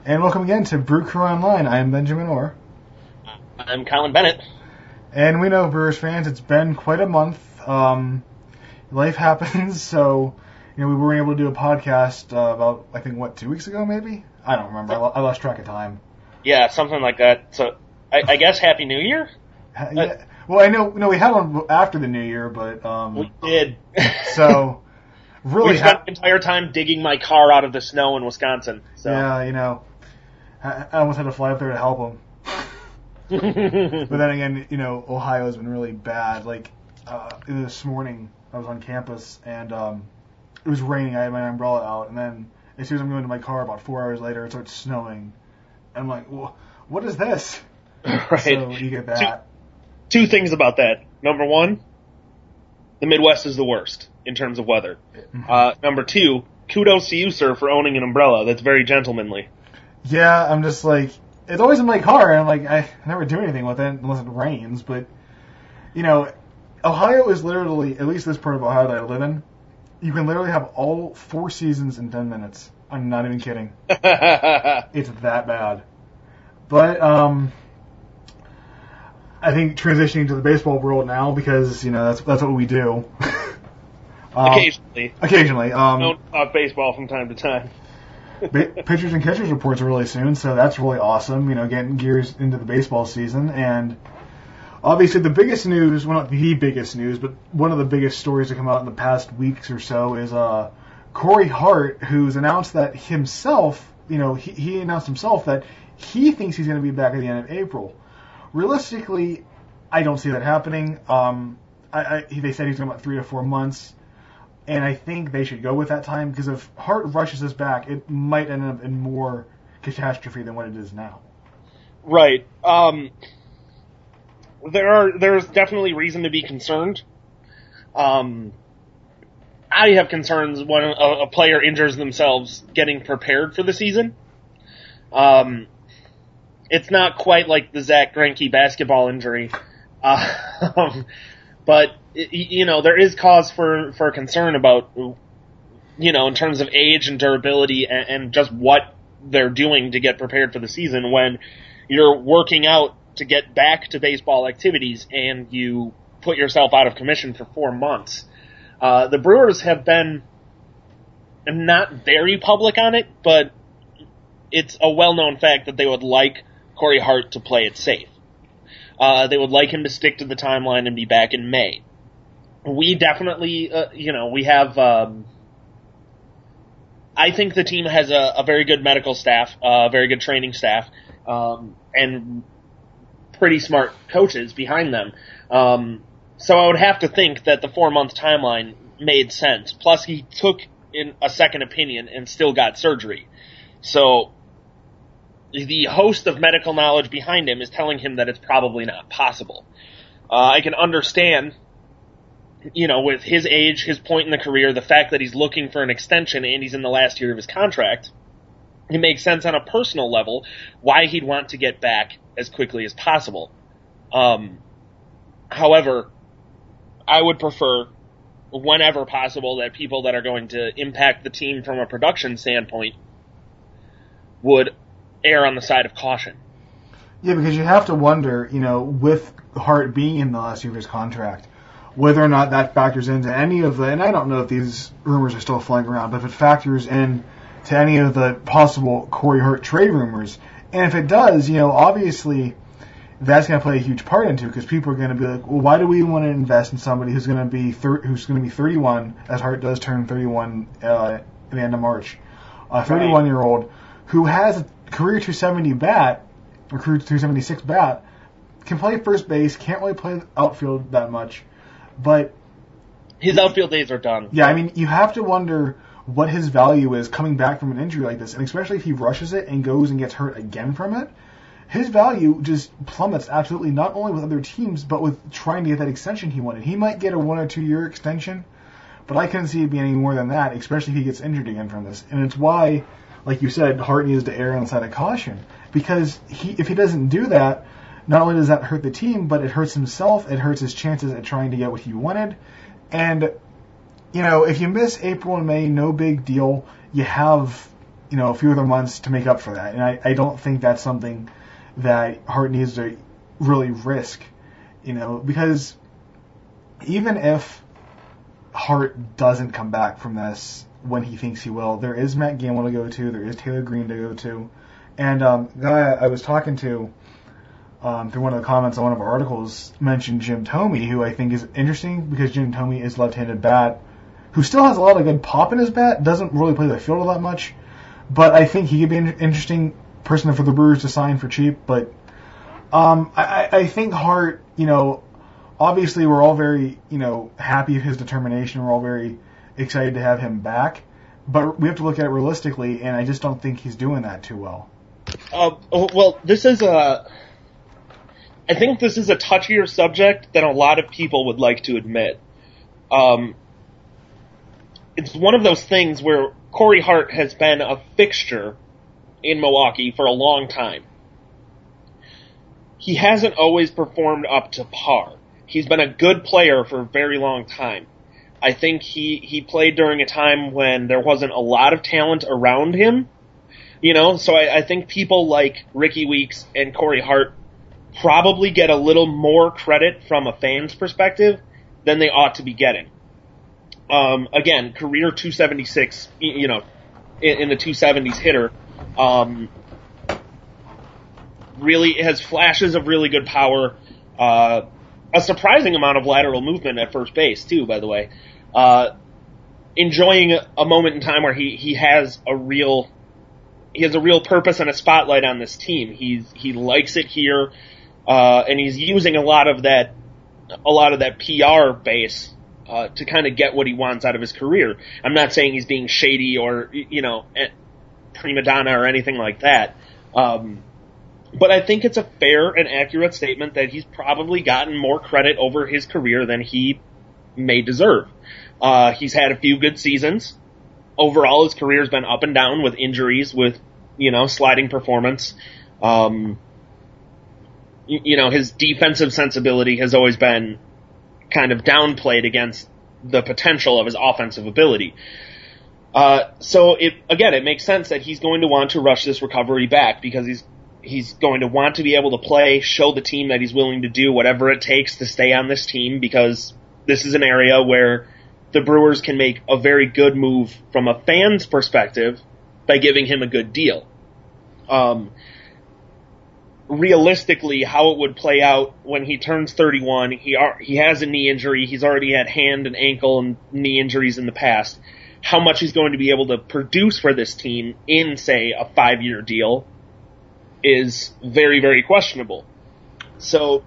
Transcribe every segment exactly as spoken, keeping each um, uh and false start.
And welcome again to Brew Crew Online. I am Benjamin Orr. I'm Colin Bennett. And we know, Brewers fans, it's been quite a month. Um, life happens, so you know we weren't able to do a podcast uh, about, I think, what, two weeks ago, maybe? I don't remember. I, lo- I lost track of time. Yeah, something like that. So, I, I guess Happy New Year? Ha- yeah. Well, I know, no, we had one after the New Year, but... Um, we did. So, really... We spent ha- the entire time digging my car out of the snow in Wisconsin. So. Yeah, you know, I, I almost had to fly up there to help them. But then again, you know, Ohio's been really bad. Like, uh, this morning, I was on campus, and um, it was raining. I had my umbrella out, and then as soon as I'm going to my car, about four hours later, it starts snowing. And I'm like, well, what is this? Right. So you get that. Two, two things about that. Number one, the Midwest is the worst in terms of weather. Mm-hmm. Uh, number two, kudos to you, sir, for owning an umbrella. That's very gentlemanly. Yeah, I'm just like... It's always in my car, and I'm like, I never do anything with it unless it rains, but, you know, Ohio is literally, at least this part of Ohio that I live in, you can literally have all four seasons in ten minutes. I'm not even kidding. It's that bad. But, um, I think transitioning to the baseball world now, because, you know, that's that's what we do. um, occasionally. Occasionally. Um, Don't talk baseball from time to time. Pitchers and catchers reports are really soon, so that's really awesome, you know, getting gears into the baseball season. And obviously the biggest news, well, not the biggest news, but one of the biggest stories to come out in the past weeks or so is uh, Corey Hart, who's announced that himself, you know, he, he announced himself that he thinks he's going to be back at the end of April. Realistically, I don't see that happening. Um, I, I, they said he's going about three to four months. And I think they should go with that time, because if Hart rushes us back, it might end up in more catastrophe than what it is now. Right. Um, there are there's definitely reason to be concerned. Um, I have concerns when a, a player injures themselves getting prepared for the season. Um, it's not quite like the Zach Greinke basketball injury, uh, but. You know, there is cause for, for concern about, you know, in terms of age and durability and, and just what they're doing to get prepared for the season when you're working out to get back to baseball activities and you put yourself out of commission for four months. Uh, the Brewers have been not very public on it, but it's a well-known fact that they would like Corey Hart to play it safe. Uh, they would like him to stick to the timeline and be back in May. We definitely, uh, you know, we have, um, I think the team has a, a very good medical staff, a uh, very good training staff, um, and pretty smart coaches behind them. Um, so I would have to think that the four-month timeline made sense. Plus, he took in a second opinion and still got surgery. So the host of medical knowledge behind him is telling him that it's probably not possible. Uh, I can understand... You know, with his age, his point in the career, the fact that he's looking for an extension and he's in the last year of his contract, it makes sense on a personal level why he'd want to get back as quickly as possible. Um, however, I would prefer, whenever possible, that people that are going to impact the team from a production standpoint would err on the side of caution. Yeah, because you have to wonder, you know, with Hart being in the last year of his contract, whether or not that factors into any of the, and I don't know if these rumors are still flying around, but if it factors in to any of the possible Corey Hart trade rumors, and if it does, you know, obviously that's going to play a huge part into it, because people are going to be like, well, why do we want to invest in somebody who's going to be thir- who's going to be thirty-one, as Hart does turn thirty-one uh, at the end of March, a thirty-one-year-old who has a career two seventy bat, or career two seventy-six bat, can play first base, can't really play outfield that much. But his outfield days are done. Yeah, I mean, you have to wonder what his value is coming back from an injury like this, and especially if he rushes it and goes and gets hurt again from it, his value just plummets absolutely, not only with other teams, but with trying to get that extension he wanted. He might get a one or two year extension, but I couldn't see it being any more than that, especially if he gets injured again from this. And it's why, like you said, Hart needs to err on the side of caution, because he, if he doesn't do that, not only does that hurt the team, but it hurts himself, it hurts his chances at trying to get what he wanted. And, you know, if you miss April and May, no big deal. You have you know, a few other months to make up for that. And I, I don't think that's something that Hart needs to really risk, you know, because even if Hart doesn't come back from this when he thinks he will, there is Matt Gamble to go to, there is Taylor Green to go to, and um, the guy I was talking to um, through one of the comments on one of our articles mentioned Jim Thome, who I think is interesting because Jim Thome is left-handed bat, who still has a lot of good pop in his bat, doesn't really play the field all that much, but I think he could be an interesting person for the Brewers to sign for cheap. But um, I, I think Hart, you know, obviously we're all very, you know, happy with his determination. We're all very excited to have him back, but we have to look at it realistically, and I just don't think he's doing that too well. Uh, well, this is a, I think this is a touchier subject than a lot of people would like to admit. Um, it's one of those things where Corey Hart has been a fixture in Milwaukee for a long time. He hasn't always performed up to par. He's been a good player for a very long time. I think he, he played during a time when there wasn't a lot of talent around him. You know, so I, I think people like Ricky Weeks and Corey Hart probably get a little more credit from a fan's perspective than they ought to be getting. Um, again, career two seventy-six, you know, in, in the two seventies hitter, um, really has flashes of really good power, uh, a surprising amount of lateral movement at first base too, by the way. Uh, enjoying a, a moment in time where he, he has a real, he has a real purpose and a spotlight on this team. He's, he likes it here, uh, and he's using a lot of that, a lot of that P R base, uh, to kind of get what he wants out of his career. I'm not saying he's being shady or, you know, prima donna or anything like that. Um, But I think it's a fair and accurate statement that he's probably gotten more credit over his career than he may deserve. Uh, he's had a few good seasons. Overall, his career's been up and down with injuries, with, you know, sliding performance. Um, you, you know, his defensive sensibility has always been kind of downplayed against the potential of his offensive ability. Uh, so it, again, it makes sense that he's going to want to rush this recovery back because he's He's going to want to be able to play, show the team that he's willing to do whatever it takes to stay on this team, because this is an area where the Brewers can make a very good move from a fan's perspective by giving him a good deal. Um, realistically, how it would play out when he turns thirty-one, he are, he has a knee injury, he's already had hand and ankle and knee injuries in the past. How much he's going to be able to produce for this team in, say, a five-year deal is very, very questionable. So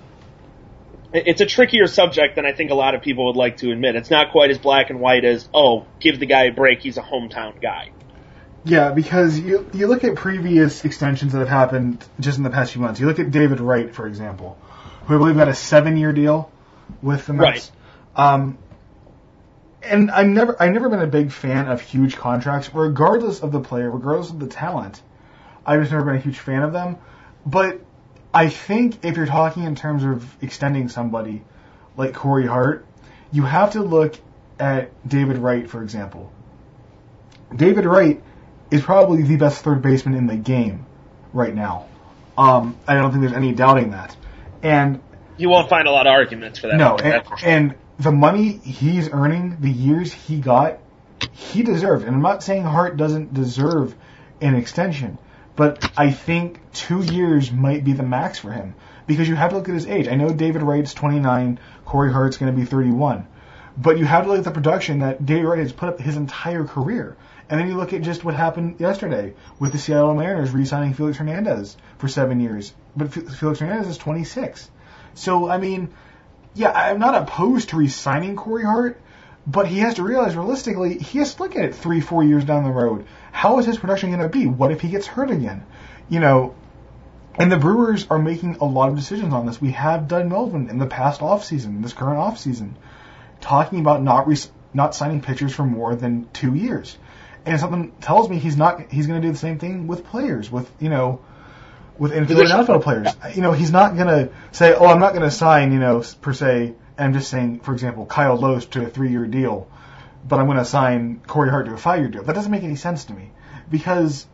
it's a trickier subject than I think a lot of people would like to admit. It's not quite as black and white as, oh, give the guy a break, he's a hometown guy. Yeah, because you you look at previous extensions that have happened just in the past few months. You look at David Wright, for example, who I believe got a seven-year deal with the Mets. Right. Um, and I've never, I've never been a big fan of huge contracts, regardless of the player, regardless of the talent. I've just never been a huge fan of them. But I think if you're talking in terms of extending somebody like Corey Hart, you have to look at David Wright, for example. David Wright is probably the best third baseman in the game right now. Um, I don't think there's any doubting that. And you won't find a lot of arguments for that. No, and, and the money he's earning, the years he got, he deserved. And I'm not saying Hart doesn't deserve an extension, but I think two years might be the max for him, because you have to look at his age. I know David Wright's twenty-nine, Corey Hart's going to be thirty-one, but you have to look at the production that David Wright has put up his entire career. And then you look at just what happened yesterday with the Seattle Mariners re-signing Felix Hernandez for seven years. But Felix Hernandez is twenty-six. So, I mean, yeah, I'm not opposed to re-signing Corey Hart, but he has to realize realistically, he has to look at it three, four years down the road. How is his production going to be? What if he gets hurt again? You know, and the Brewers are making a lot of decisions on this. We have Doug Melvin in the past offseason, this current offseason, talking about not re- not signing pitchers for more than two years. And something tells me he's not. He's going to do the same thing with players, with you know, with infield and outfield players. You know, he's not going to say, "Oh, I'm not going to sign," you know, per se. I'm just saying, for example, Kyle Lohse to a three-year deal, but I'm going to sign Corey Hart to a five-year deal. That doesn't make any sense to me, because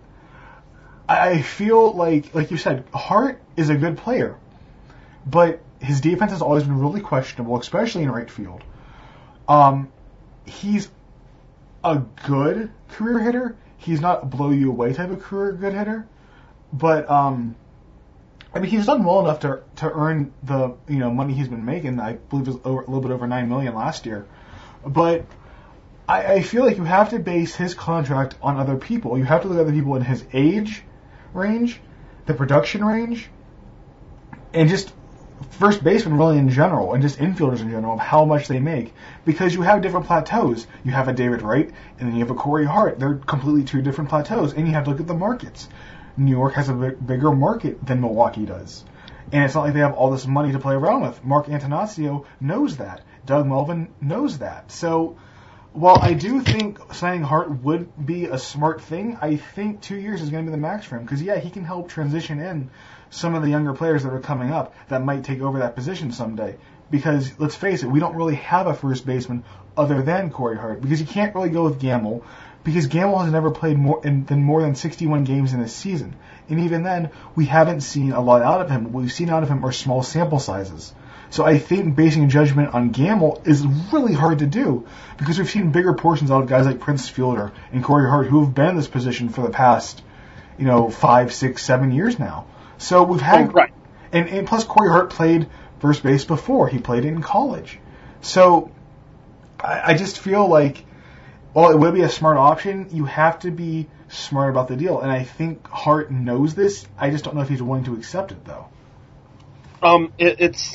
I feel like, like you said, Hart is a good player, but his defense has always been really questionable, especially in right field. Um, he's a good career hitter. He's not a blow you away type of career good hitter, but um, I mean he's done well enough to to earn the you know money he's been making. I believe it was over, a little bit over nine million last year, but I, I feel like you have to base his contract on other people. You have to look at other people in his age range, the production range, and just first baseman really in general, and just infielders in general, of how much they make. Because you have different plateaus. You have a David Wright, and then you have a Corey Hart. They're completely two different plateaus, and you have to look at the markets. New York has a big, bigger market than Milwaukee does. And it's not like they have all this money to play around with. Mark Antonaccio knows that. Doug Melvin knows that. So while I do think signing Hart would be a smart thing, I think two years is going to be the max for him. Because, yeah, he can help transition in some of the younger players that are coming up that might take over that position someday. Because, let's face it, we don't really have a first baseman other than Corey Hart. Because you can't really go with Gamble. Because Gamble has never played more in, than more than sixty-one games in a season. And even then, we haven't seen a lot out of him. What we've seen out of him are small sample sizes. So I think basing a judgment on Gamble is really hard to do, because we've seen bigger portions out of guys like Prince Fielder and Corey Hart, who have been in this position for the past, you know, five, six, seven years now. So we've had, oh, right. and, and plus Corey Hart played first base before. He played it in college. So I, I just feel like, while it would be a smart option, you have to be smart about the deal. And I think Hart knows this. I just don't know if he's willing to accept it, though. Um, it, it's...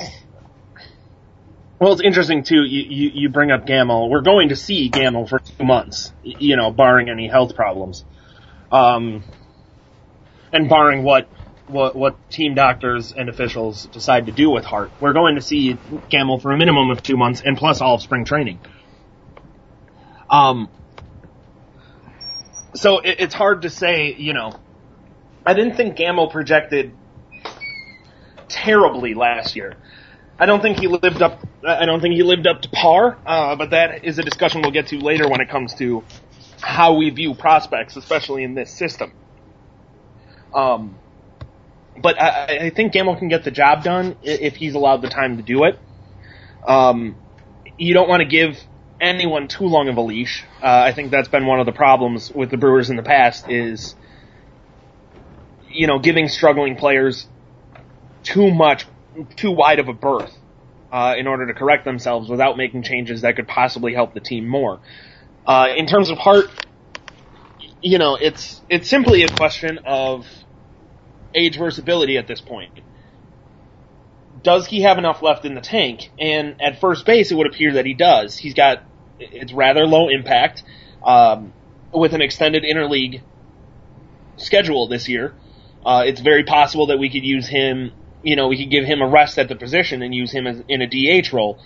Well, it's interesting, too, you, you, you bring up Gamble. We're going to see Gamble for two months, you know, barring any health problems. Um, and barring what, what what team doctors and officials decide to do with Hart. We're going to see Gamble for a minimum of two months, and plus all of spring training. Um, so it, it's hard to say, you know, I didn't think Gamble projected terribly last year. I don't think he lived up. I don't think he lived up to par. Uh, but that is a discussion we'll get to later when it comes to how we view prospects, especially in this system. Um, but I, I think Gamble can get the job done if he's allowed the time to do it. Um, you don't want to give anyone too long of a leash. Uh, I think that's been one of the problems with the Brewers in the past is, you know, giving struggling players too much. too wide of a berth uh, in order to correct themselves without making changes that could possibly help the team more. Uh, in terms of Hart, you know, it's it's simply a question of age versus ability at this point. Does he have enough left in the tank? And at first base, it would appear that he does. He's got, it's rather low impact um, with an extended interleague schedule this year. Uh, it's very possible that we could use him. You know, we could give him a rest at the position and use him as, in a D H role.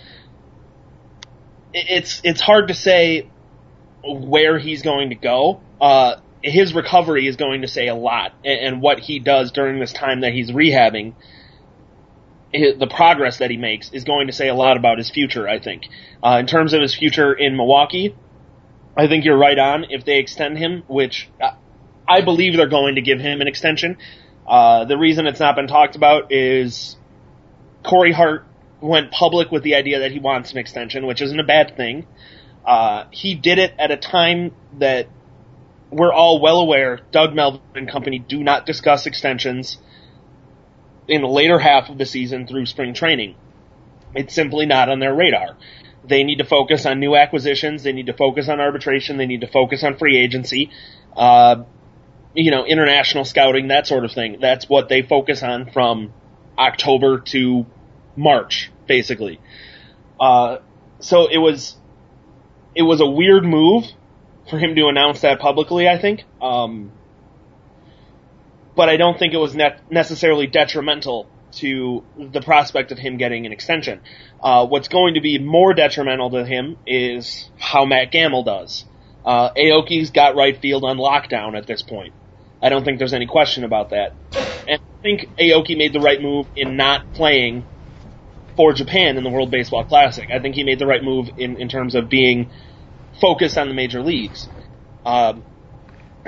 It's it's hard to say where he's going to go. Uh, his recovery is going to say a lot, and, and what he does during this time that he's rehabbing, the progress that he makes is going to say a lot about his future, I think. Uh, in terms of his future in Milwaukee, I think you're right on. If they extend him, which I believe they're going to give him an extension, Uh, the reason it's not been talked about is Corey Hart went public with the idea that he wants an extension, which isn't a bad thing. Uh, he did it at a time that we're all well aware Doug Melvin and company do not discuss extensions in the later half of the season through spring training. It's simply not on their radar. They need to focus on new acquisitions. They need to focus on arbitration. They need to focus on free agency. Uh, you know, international scouting, that sort of thing. That's what they focus on from October to March, basically. Uh, so it was, it was a weird move for him to announce that publicly, I think. Um, but I don't think it was ne- necessarily detrimental to the prospect of him getting an extension. Uh, what's going to be more detrimental to him is how Matt Gamble does. Uh, Aoki's got right field on lockdown at this point. I don't think there's any question about that. And I think Aoki made the right move in not playing for Japan in the World Baseball Classic. I think he made the right move in, in terms of being focused on the major leagues. Um,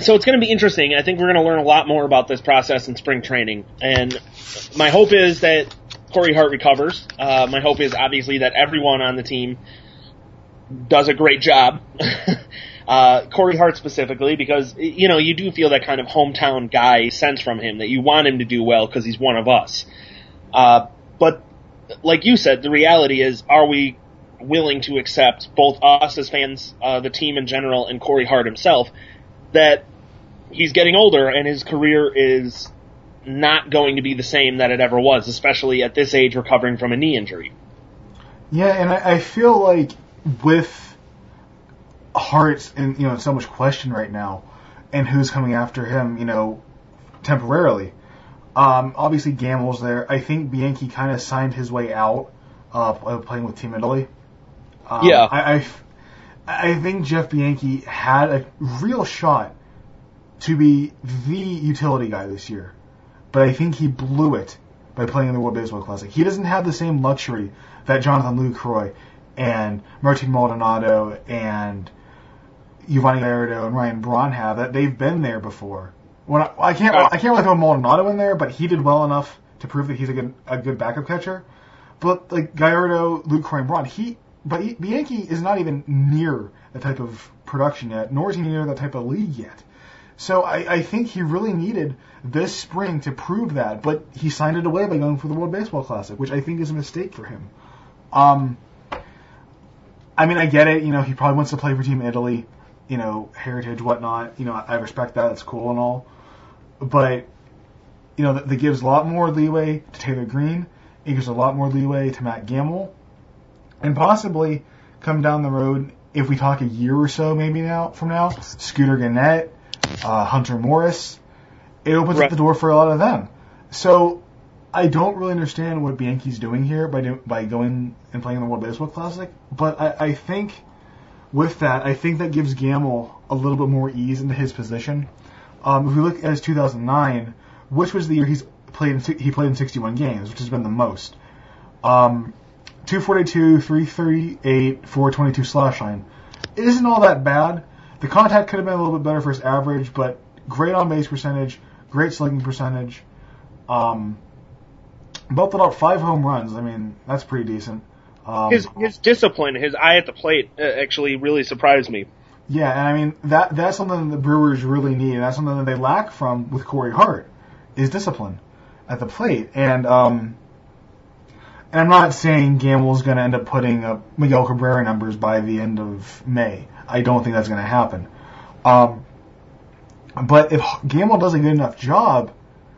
so it's going to be interesting. I think we're going to learn a lot more about this process in spring training. And my hope is that Corey Hart recovers. Uh, my hope is obviously that everyone on the team does a great job. uh, Corey Hart specifically, because, you know, you do feel that kind of hometown guy sense from him, that you want him to do well because he's one of us. Uh, but like you said, the reality is, are we willing to accept, both us as fans, uh, the team in general, and Corey Hart himself, that he's getting older and his career is not going to be the same that it ever was, especially at this age recovering from a knee injury. Yeah, and I, I feel like with Hart's in you know so much question right now, and who's coming after him, you know, temporarily. Um, obviously Gamble's there. I think Bianchi kind of signed his way out uh, playing with Team Italy. Um, yeah, I, I I think Jeff Bianchi had a real shot to be the utility guy this year, but I think he blew it by playing in the World Baseball Classic. He doesn't have the same luxury that Jonathan Lucroy and Martin Maldonado and Giovanni Gallardo and Ryan Braun have, that they've been there before. When I, I can't, I can't really throw Maldonado in there, but he did well enough to prove that he's a good, a good backup catcher. But like Gallardo, Lucroy, and Braun, he, but he, Bianchi is not even near the type of production yet, nor is he near that type of league yet. So I, I think he really needed this spring to prove that, but he signed it away by going for the World Baseball Classic, which I think is a mistake for him. Um, I mean, I get it. You know, he probably wants to play for Team Italy, you know, heritage, whatnot. You know, I respect that. It's cool and all. But, you know, that, that gives a lot more leeway to Taylor Green. It gives a lot more leeway to Matt Gamble. And possibly come down the road, if we talk a year or so maybe now from now, Scooter Gennett, uh, Hunter Morris, it opens right up the door for a lot of them. So I don't really understand what Bianchi's doing here by do, by going and playing in the World Baseball Classic. But I, I think with that, I think that gives Gamble a little bit more ease into his position. Um, if we look at his two thousand nine, which was the year he's played in, he played in sixty-one games, which has been the most. Um, two forty-two, three thirty-eight, four twenty-two slash line. It isn't all that bad. The contact could have been a little bit better for his average, but great on base percentage, great slugging percentage. Um, belted out five home runs. I mean, that's pretty decent. Um, his his discipline, his eye at the plate, uh, actually really surprised me. Yeah, and I mean that that's something that the Brewers really need, and that's something that they lack from with Corey Hart, is discipline at the plate. And um, and I'm not saying Gamble's going to end up putting up Miguel Cabrera numbers by the end of May. I don't think that's going to happen. Um, but if Gamble does a good enough job,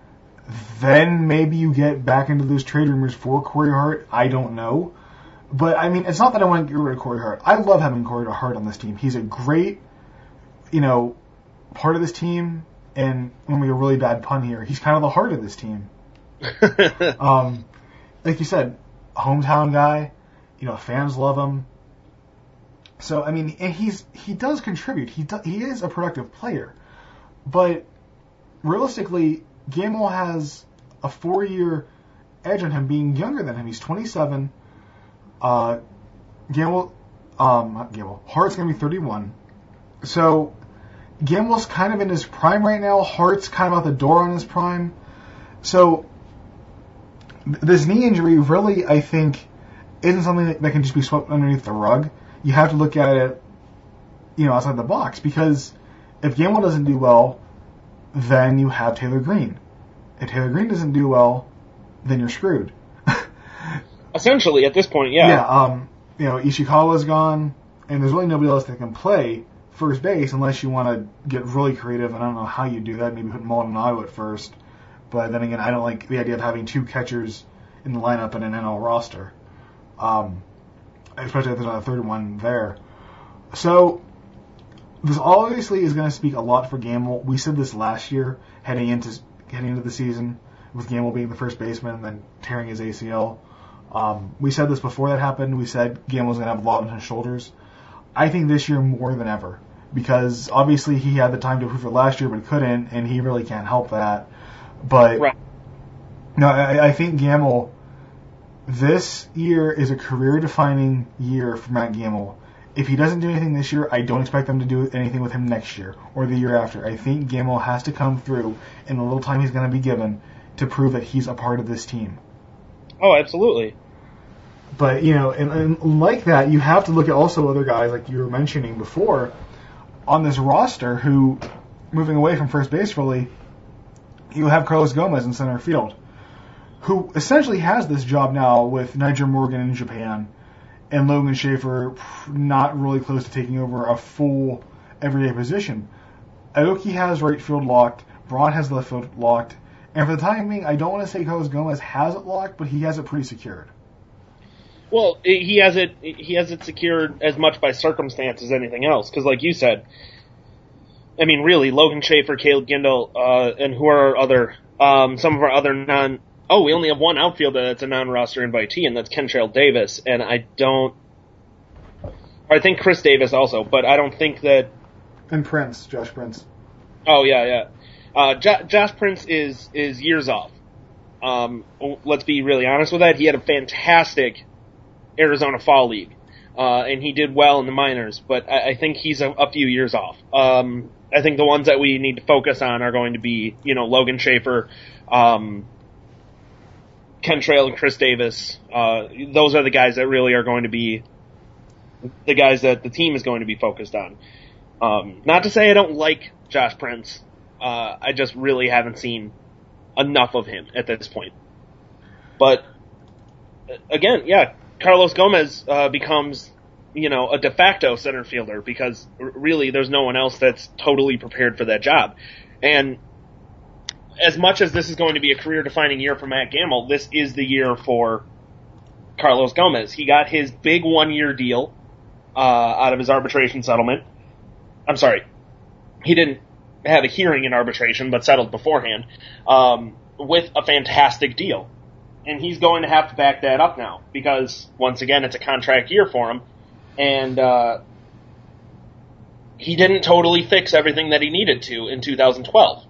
then maybe you get back into those trade rumors for Corey Hart. I don't know. But, I mean, it's not that I want to get rid of Corey Hart. I love having Corey Hart on this team. He's a great, you know, part of this team. And when we have a really bad pun here, he's kind of the heart of this team. um, like you said, hometown guy. You know, fans love him. So, I mean, and he's he does contribute. He do, he is a productive player. But, realistically, Gamble has a four-year edge on him being younger than him. He's twenty-seven. Uh, Gamble, um, not Gamble, Hart's going to be thirty-one. So, Gamble's kind of in his prime right now. Hart's kind of out the door on his prime. So, th- this knee injury really, I think, isn't something that, that can just be swept underneath the rug. You have to look at it, you know, outside the box. Because if Gamble doesn't do well, then you have Taylor Green. If Taylor Green doesn't do well, then you're screwed. Essentially, at this point, yeah. Yeah, um, you know, Ishikawa's gone, and there's really nobody else that can play first base unless you want to get really creative, and I don't know how you do that. Maybe put Maldonado at first. But then again, I don't like the idea of having two catchers in the lineup in an N L roster. Um, especially if there's not a third one there. So, this obviously is going to speak a lot for Gamble. We said this last year, heading into heading into the season, with Gamble being the first baseman and then tearing his A C L. Um, we said this before that happened. We said Gamble's going to have a lot on his shoulders. I think this year more than ever. Because obviously he had the time to prove it last year, but couldn't, and he really can't help that. But, right. no, I, I think Gamble, this year is a career-defining year for Matt Gamble. if he doesn't do anything this year, I don't expect them to do anything with him next year or the year after. I think Gamble has to come through in the little time he's going to be given to prove that he's a part of this team. Oh, absolutely. But, you know, and, and like that, you have to look at also other guys, like you were mentioning before, on this roster who, moving away from first base really, you have Carlos Gomez in center field, who essentially has this job now with Nyjer Morgan in Japan and Logan Schaefer not really close to taking over a full everyday position. Aoki has right field locked, Braun has left field locked, and for the time being, I don't want to say Carlos Gomez has it locked, but he has it pretty secured. Well, he has it. He has it secured as much by circumstance as anything else. Because, like you said, I mean, really, Logan Schaefer, Caleb Gindel, uh, and who are our other, um, some of our other non. Oh, we only have one outfielder that's a non-roster invitee, and that's Kentrail Davis. And I don't. I think Chris Davis also, but I don't think that. And Prince, Josh Prince. Oh yeah, yeah. Uh, J- Josh Prince is is years off. Um, let's be really honest with that. He had a fantastic Arizona Fall League, uh, and he did well in the minors, but I, I think he's a, a few years off. Um, I think the ones that we need to focus on are going to be, you know, Logan Schaefer, um, Kentrail and Chris Davis. Uh, those are the guys that really are going to be the guys that the team is going to be focused on. Um, not to say I don't like Josh Prince. Uh, I just really haven't seen enough of him at this point. But, again, yeah, Carlos Gomez uh, becomes, you know, a de facto center fielder because r- really there's no one else that's totally prepared for that job. And as much as this is going to be a career-defining year for Matt Gamble, this is the year for Carlos Gomez. He got his big one-year deal uh, out of his arbitration settlement. I'm sorry, he didn't have a hearing in arbitration, but settled beforehand, um, with a fantastic deal. And he's going to have to back that up now because, once again, it's a contract year for him. And uh, he didn't totally fix everything that he needed to in two thousand twelve.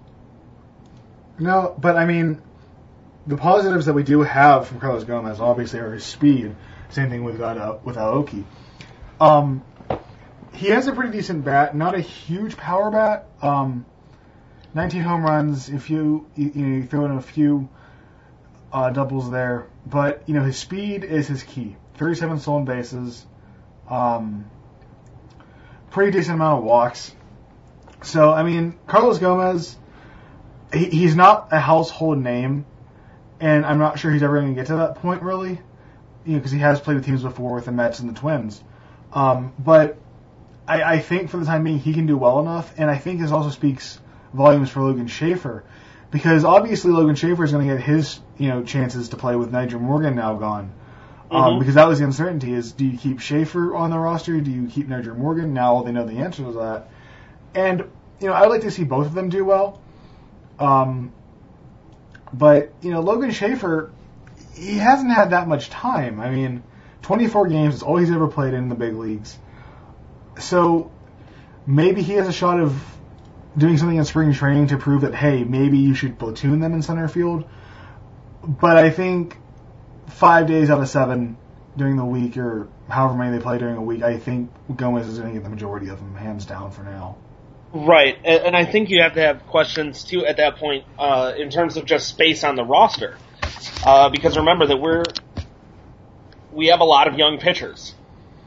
No, but I mean, the positives that we do have from Carlos Gomez obviously are his speed. Same thing with uh, with Aoki. Um, he has a pretty decent bat, not a huge power bat. Um, nineteen home runs. If you you, you, know, you throw in a few uh, doubles there, but you know his speed is his key. thirty-seven stolen bases, um, pretty decent amount of walks. So I mean, Carlos Gomez, he, he's not a household name, and I'm not sure he's ever going to get to that point really, you know, because he has played with teams before with the Mets and the Twins. Um, but I, I think for the time being he can do well enough, and I think this also speaks volumes for Logan Schaefer, because obviously Logan Schaefer is going to get his you know chances to play with Nyjer Morgan now gone, um, mm-hmm. because that was the uncertainty: is do you keep Schaefer on the roster? Do you keep Nyjer Morgan? Now they know the answer to that, and you know I'd like to see both of them do well. Um, but you know Logan Schaefer, he hasn't had that much time. I mean, twenty-four games is all he's ever played in the big leagues. So maybe he has a shot of doing something in spring training to prove that, hey, maybe you should platoon them in center field. But I think five days out of seven during the week, or however many they play during a week, I think Gomez is going to get the majority of them, hands down for now. Right, and I think you have to have questions, too, at that point, uh, in terms of just space on the roster. Uh, because remember that we're we have a lot of young pitchers.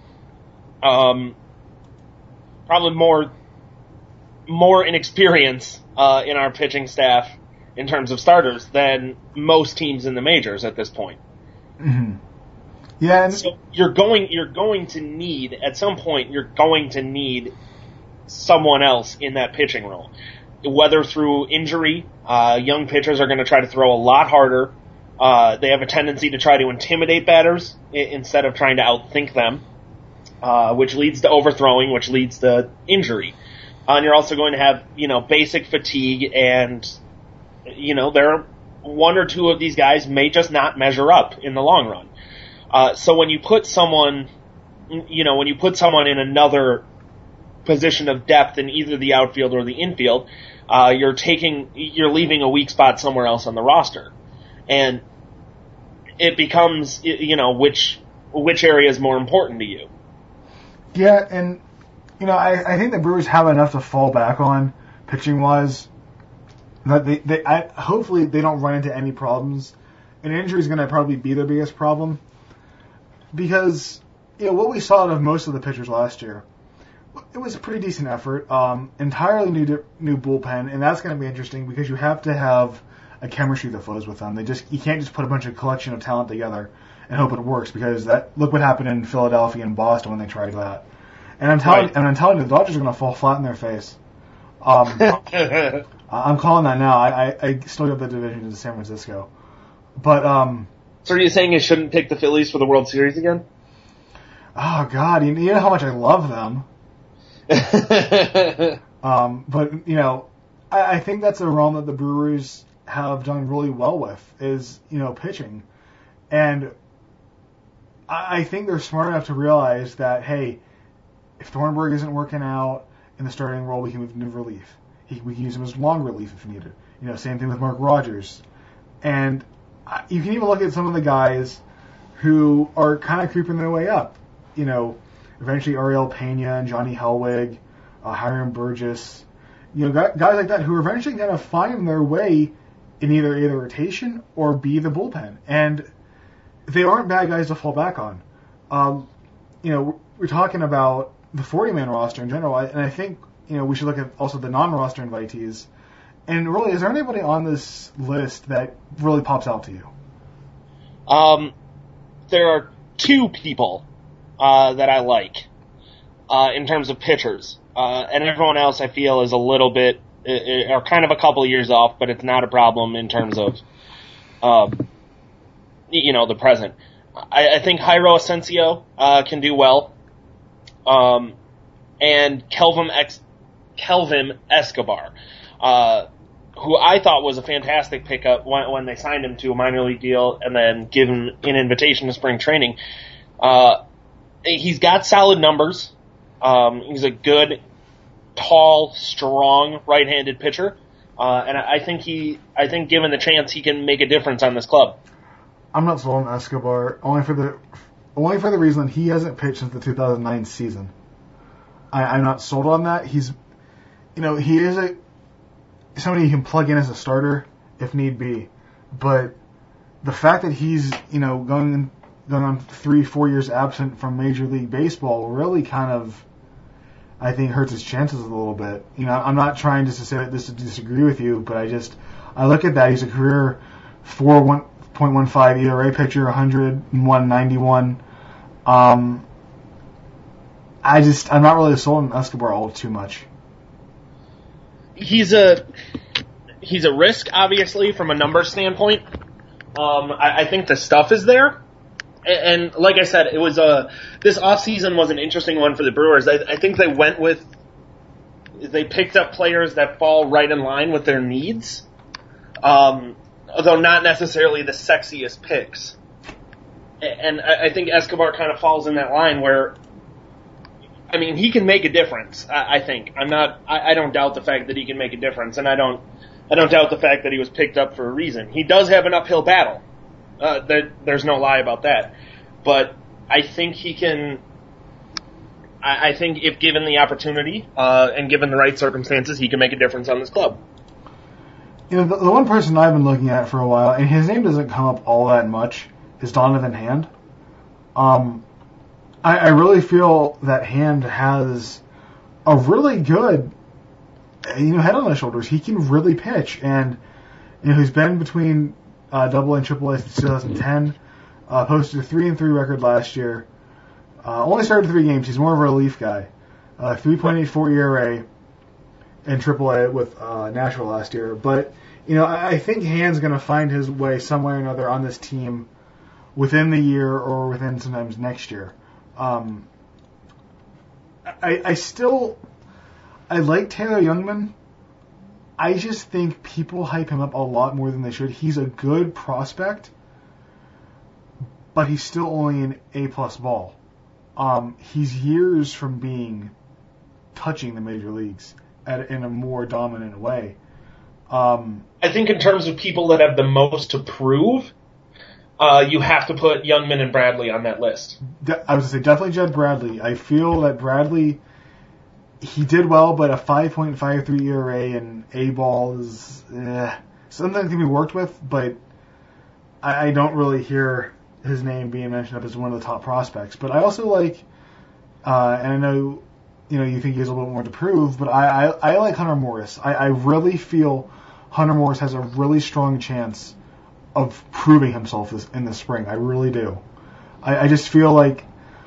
Um, probably more more inexperience uh, in our pitching staff in terms of starters than most teams in the majors at this point. Mm-hmm. Yeah, and so you're going you're going to need at some point you're going to need someone else in that pitching role, whether through injury. Uh, young pitchers are going to try to throw a lot harder. Uh, they have a tendency to try to intimidate batters I- instead of trying to outthink them, uh, which leads to overthrowing, which leads to injury. Uh, and you're also going to have, you know, basic fatigue, and, you know, there are one or two of these guys may just not measure up in the long run. Uh, so when you put someone, you know, when you put someone in another position of depth in either the outfield or the infield, uh, you're taking, you're leaving a weak spot somewhere else on the roster. And it becomes, you know, which which area is more important to you. Yeah, and, you know, I, I think the Brewers have enough to fall back on, pitching-wise. That they, they, I, hopefully they don't run into any problems. An injury is going to probably be their biggest problem. Because, you know, what we saw out of most of the pitchers last year, it was a pretty decent effort. Um, entirely new new bullpen, and that's going to be interesting because you have to have a chemistry that flows with them. They just you can't just put a bunch of collection of talent together and hope it works, because that look what happened in Philadelphia and Boston when they tried that. And I'm telling right. and I'm telling you, the Dodgers are going to fall flat in their face. Um, I'm calling that now. I, I, I still give the division to San Francisco, but um. So are you saying you shouldn't pick the Phillies for the World Series again? Oh God, you, you know how much I love them. um, but you know, I, I think that's a realm that the Brewers have done really well with, is, you know, pitching. And I, I think they're smart enough to realize that, hey, if Thornburg isn't working out in the starting role, we can move him to relief. He, we can use him as long relief if needed. You know, same thing with Mark Rogers. And I, you can even look at some of the guys who are kind of creeping their way up. You know, eventually Ariel Pena and Johnny Helwig, uh, Hiram Burgess, you know, guys like that who are eventually going to find their way in either A, the rotation, or B, the bullpen. And they aren't bad guys to fall back on. Um, you know, we're talking about the forty-man roster in general, and I think, you know, we should look at also the non-roster invitees. And really, is there anybody on this list that really pops out to you? Um, there are two people uh, that I like uh, in terms of pitchers. Uh, and everyone else I feel is a little bit, uh, or kind of a couple of years off, but it's not a problem in terms of, uh, you know, the present. I, I think Jairo Asensio uh, can do well. Um, and Kelvin, Ex- Kelvin Escobar, uh, who I thought was a fantastic pickup when, when they signed him to a minor league deal and then given an invitation to spring training. Uh, he's got solid numbers. Um, he's a good, tall, strong right-handed pitcher, uh, and I, I think he, I think given the chance, he can make a difference on this club. I'm not sold on Escobar only for the only for the reason that he hasn't pitched since the two thousand nine season. I, I'm not sold on that. He's, you know, he is a somebody you can plug in as a starter if need be, but the fact that he's, you know, going going on three, four years absent from Major League Baseball really kind of, I think, hurts his chances a little bit. You know, I'm not trying just to say this to disagree with you, but I just, I look at that. He's a career four point one five E R A pitcher, one oh one ninety-one. Um, I just, I'm not really sold on Escobar all too much. He's a, he's a risk, obviously, from a numbers standpoint. Um, I, I think the stuff is there. And like I said, it was a this offseason was an interesting one for the Brewers. I, I think they went with they picked up players that fall right in line with their needs, um, although not necessarily the sexiest picks. And I, I think Escobar kind of falls in that line where, I mean, he can make a difference. I, I think I'm not. I, I don't doubt the fact that he can make a difference, and I don't. I don't doubt the fact that he was picked up for a reason. He does have an uphill battle. Uh, there, there's no lie about that. But I think he can, I, I think if given the opportunity, uh, and given the right circumstances, he can make a difference on this club. You know, the, the one person I've been looking at for a while, and his name doesn't come up all that much, is Donovan Hand. Um, I, I really feel that Hand has a really good, you know, head on his shoulders. He can really pitch, and, you know, he's been between Uh, double A and triple A since two thousand ten. Uh, posted a three and three record last year. Uh, only started three games. He's more of a relief guy. Uh, three point eight four E R A in triple A with uh, Nashville last year. But, you know, I, I think Hand's going to find his way some way or another on this team within the year or within sometimes next year. Um, I, I still, I like Taylor Youngman. I just think people hype him up a lot more than they should. He's a good prospect, but he's still only an A-plus ball. Um, he's years from being touching the major leagues at, in a more dominant way. Um, I think in terms of people that have the most to prove, uh, you have to put Youngman and Bradley on that list. De- I was going to say definitely Jed Bradley. I feel that Bradley, he did well, but a five point five three E R A and A-ball is eh, something that can be worked with, but I, I don't really hear his name being mentioned up as one of the top prospects. But I also like, uh, and I know, you know, you think he has a little more to prove, but I, I, I like Hunter Morris. I, I really feel Hunter Morris has a really strong chance of proving himself this, in the spring. I really do. I, I just feel like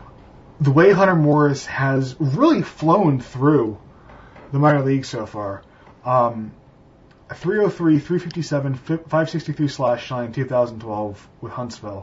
the way Hunter Morris has really flown through the minor leagues so far, um, three oh three, three fifty-seven, five sixty-three slash shine in two thousand twelve with Huntsville,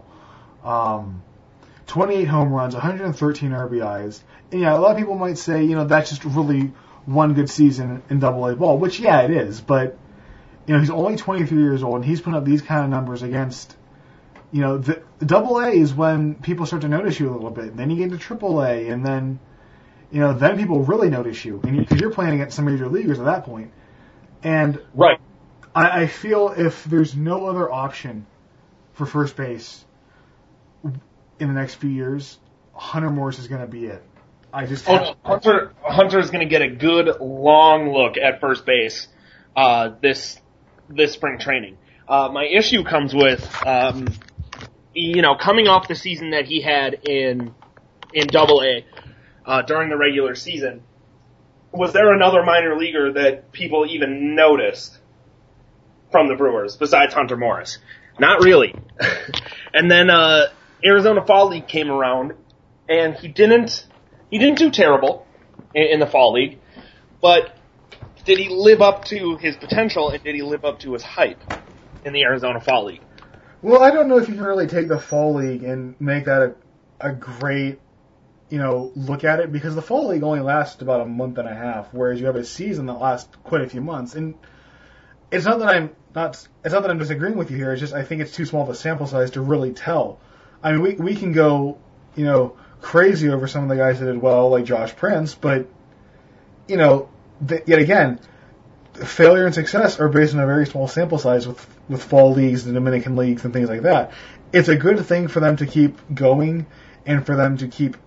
um, twenty-eight home runs, one hundred thirteen R B Is. And yeah, a lot of people might say, you know, that's just really one good season in Double A ball, which yeah, it is. But you know, he's only twenty-three years old, and he's putting up these kind of numbers against, you know, the, the Double A is when people start to notice you a little bit. And then you get into Triple A, and then, you know, then people really notice you, and because you're playing against some major leaguers at that point. And right, I, I feel if there's no other option for first base in the next few years, Hunter Morris is going to be it. I just oh, no. Hunter Hunter is going to get a good long look at first base uh, this this spring training. Uh, my issue comes with, um, you know, coming off the season that he had in in Double A uh, during the regular season. Was there another minor leaguer that people even noticed from the Brewers besides Hunter Morris? Not really. And then uh, Arizona Fall League came around, and he didn't he didn't do terrible in, in the Fall League, but did he live up to his potential, and did he live up to his hype in the Arizona Fall League? Well, I don't know if you can really take the Fall League and make that a, a great, you know, look at it, because the Fall League only lasts about a month and a half, whereas you have a season that lasts quite a few months. And it's not that I'm not it's not that I'm disagreeing with you here. It's just I think it's too small of a sample size to really tell. I mean, we we can go, you know, crazy over some of the guys that did well, like Josh Prince, but you know, th- yet again, failure and success are based on a very small sample size with with fall leagues and Dominican leagues and things like that. It's a good thing for them to keep going and for them to keep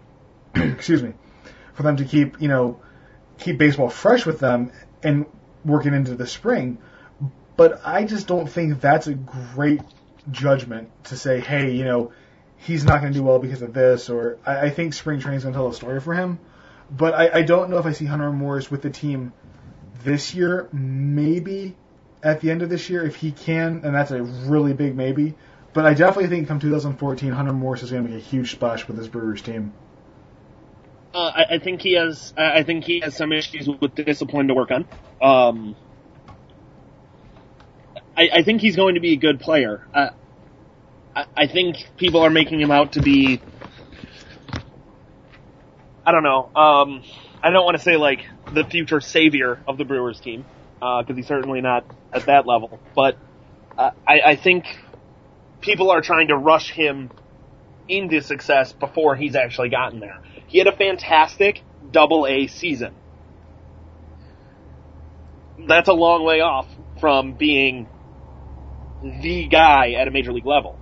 excuse me, for them to keep, you know, keep baseball fresh with them and working into the spring. But I just don't think that's a great judgment to say, hey, you know, he's not going to do well because of this, or I, I think spring training's going to tell a story for him. But I, I don't know if I see Hunter Morris with the team this year, maybe at the end of this year if he can, and that's a really big maybe. But I definitely think come two thousand fourteen, Hunter Morris is going to make a huge splash with this Brewers team. Uh, I, I think he has. I think he has some issues with discipline to work on. Um, I, I think he's going to be a good player. Uh, I, I think people are making him out to be. I don't know. Um, I don't want to say like the future savior of the Brewers team, because uh, he's certainly not at that level. But uh, I, I think people are trying to rush him into success before he's actually gotten there. He had a fantastic Double A season. That's a long way off from being the guy at a major league level.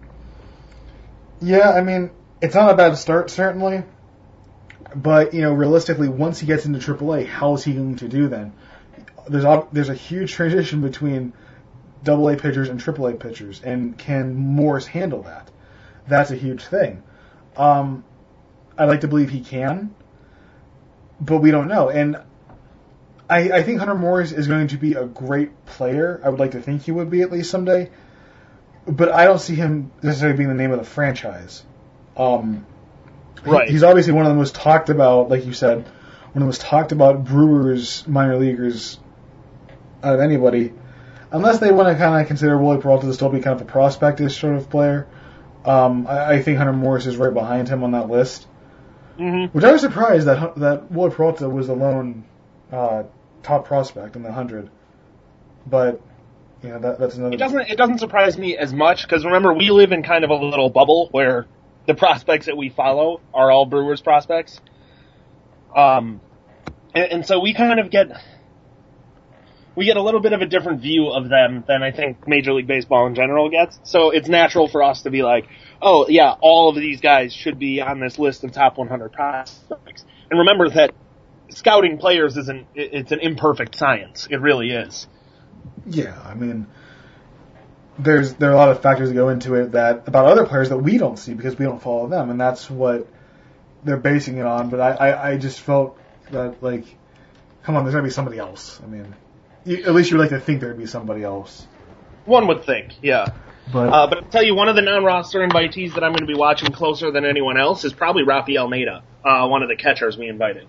Yeah, I mean, it's not a bad start, certainly. But, you know, realistically, once he gets into Triple A, how is he going to do then? There's a, there's a huge transition between Double A pitchers and Triple A pitchers, and can Morris handle that? That's a huge thing. Um, I'd like to believe he can, but we don't know. And I, I think Hunter Morris is going to be a great player. I would like to think he would be at least someday. But I don't see him necessarily being the name of the franchise. Um, right. He's obviously one of the most talked about, like you said, one of the most talked about Brewers minor leaguers out of anybody. Unless they want to kind of consider Willie Peralta to still be kind of a prospect-ish sort of player. Um, I, I think Hunter Morris is right behind him on that list. Mm-hmm. Which I was surprised that that Willie Peralta was the lone uh, top prospect in the hundred. But you know, that, that's another. It doesn't. It doesn't surprise me as much because remember we live in kind of a little bubble where the prospects that we follow are all Brewers prospects. Um, and, and so we kind of get we get a little bit of a different view of them than I think Major League Baseball in general gets. So it's natural for us to be like, oh, yeah, all of these guys should be on this list of top one hundred prospects. And remember that scouting players isn't, it's an imperfect science. It really is. Yeah, I mean, there's there are a lot of factors that go into it that about other players that we don't see because we don't follow them, and that's what they're basing it on. But I, I, I just felt that, like, come on, there's got to be somebody else. I mean, you, at least you would like to think there would be somebody else. One would think, yeah. But, uh, but I'll tell you, one of the non-roster invitees that I'm going to be watching closer than anyone else is probably Rafael Neda, uh, one of the catchers we invited.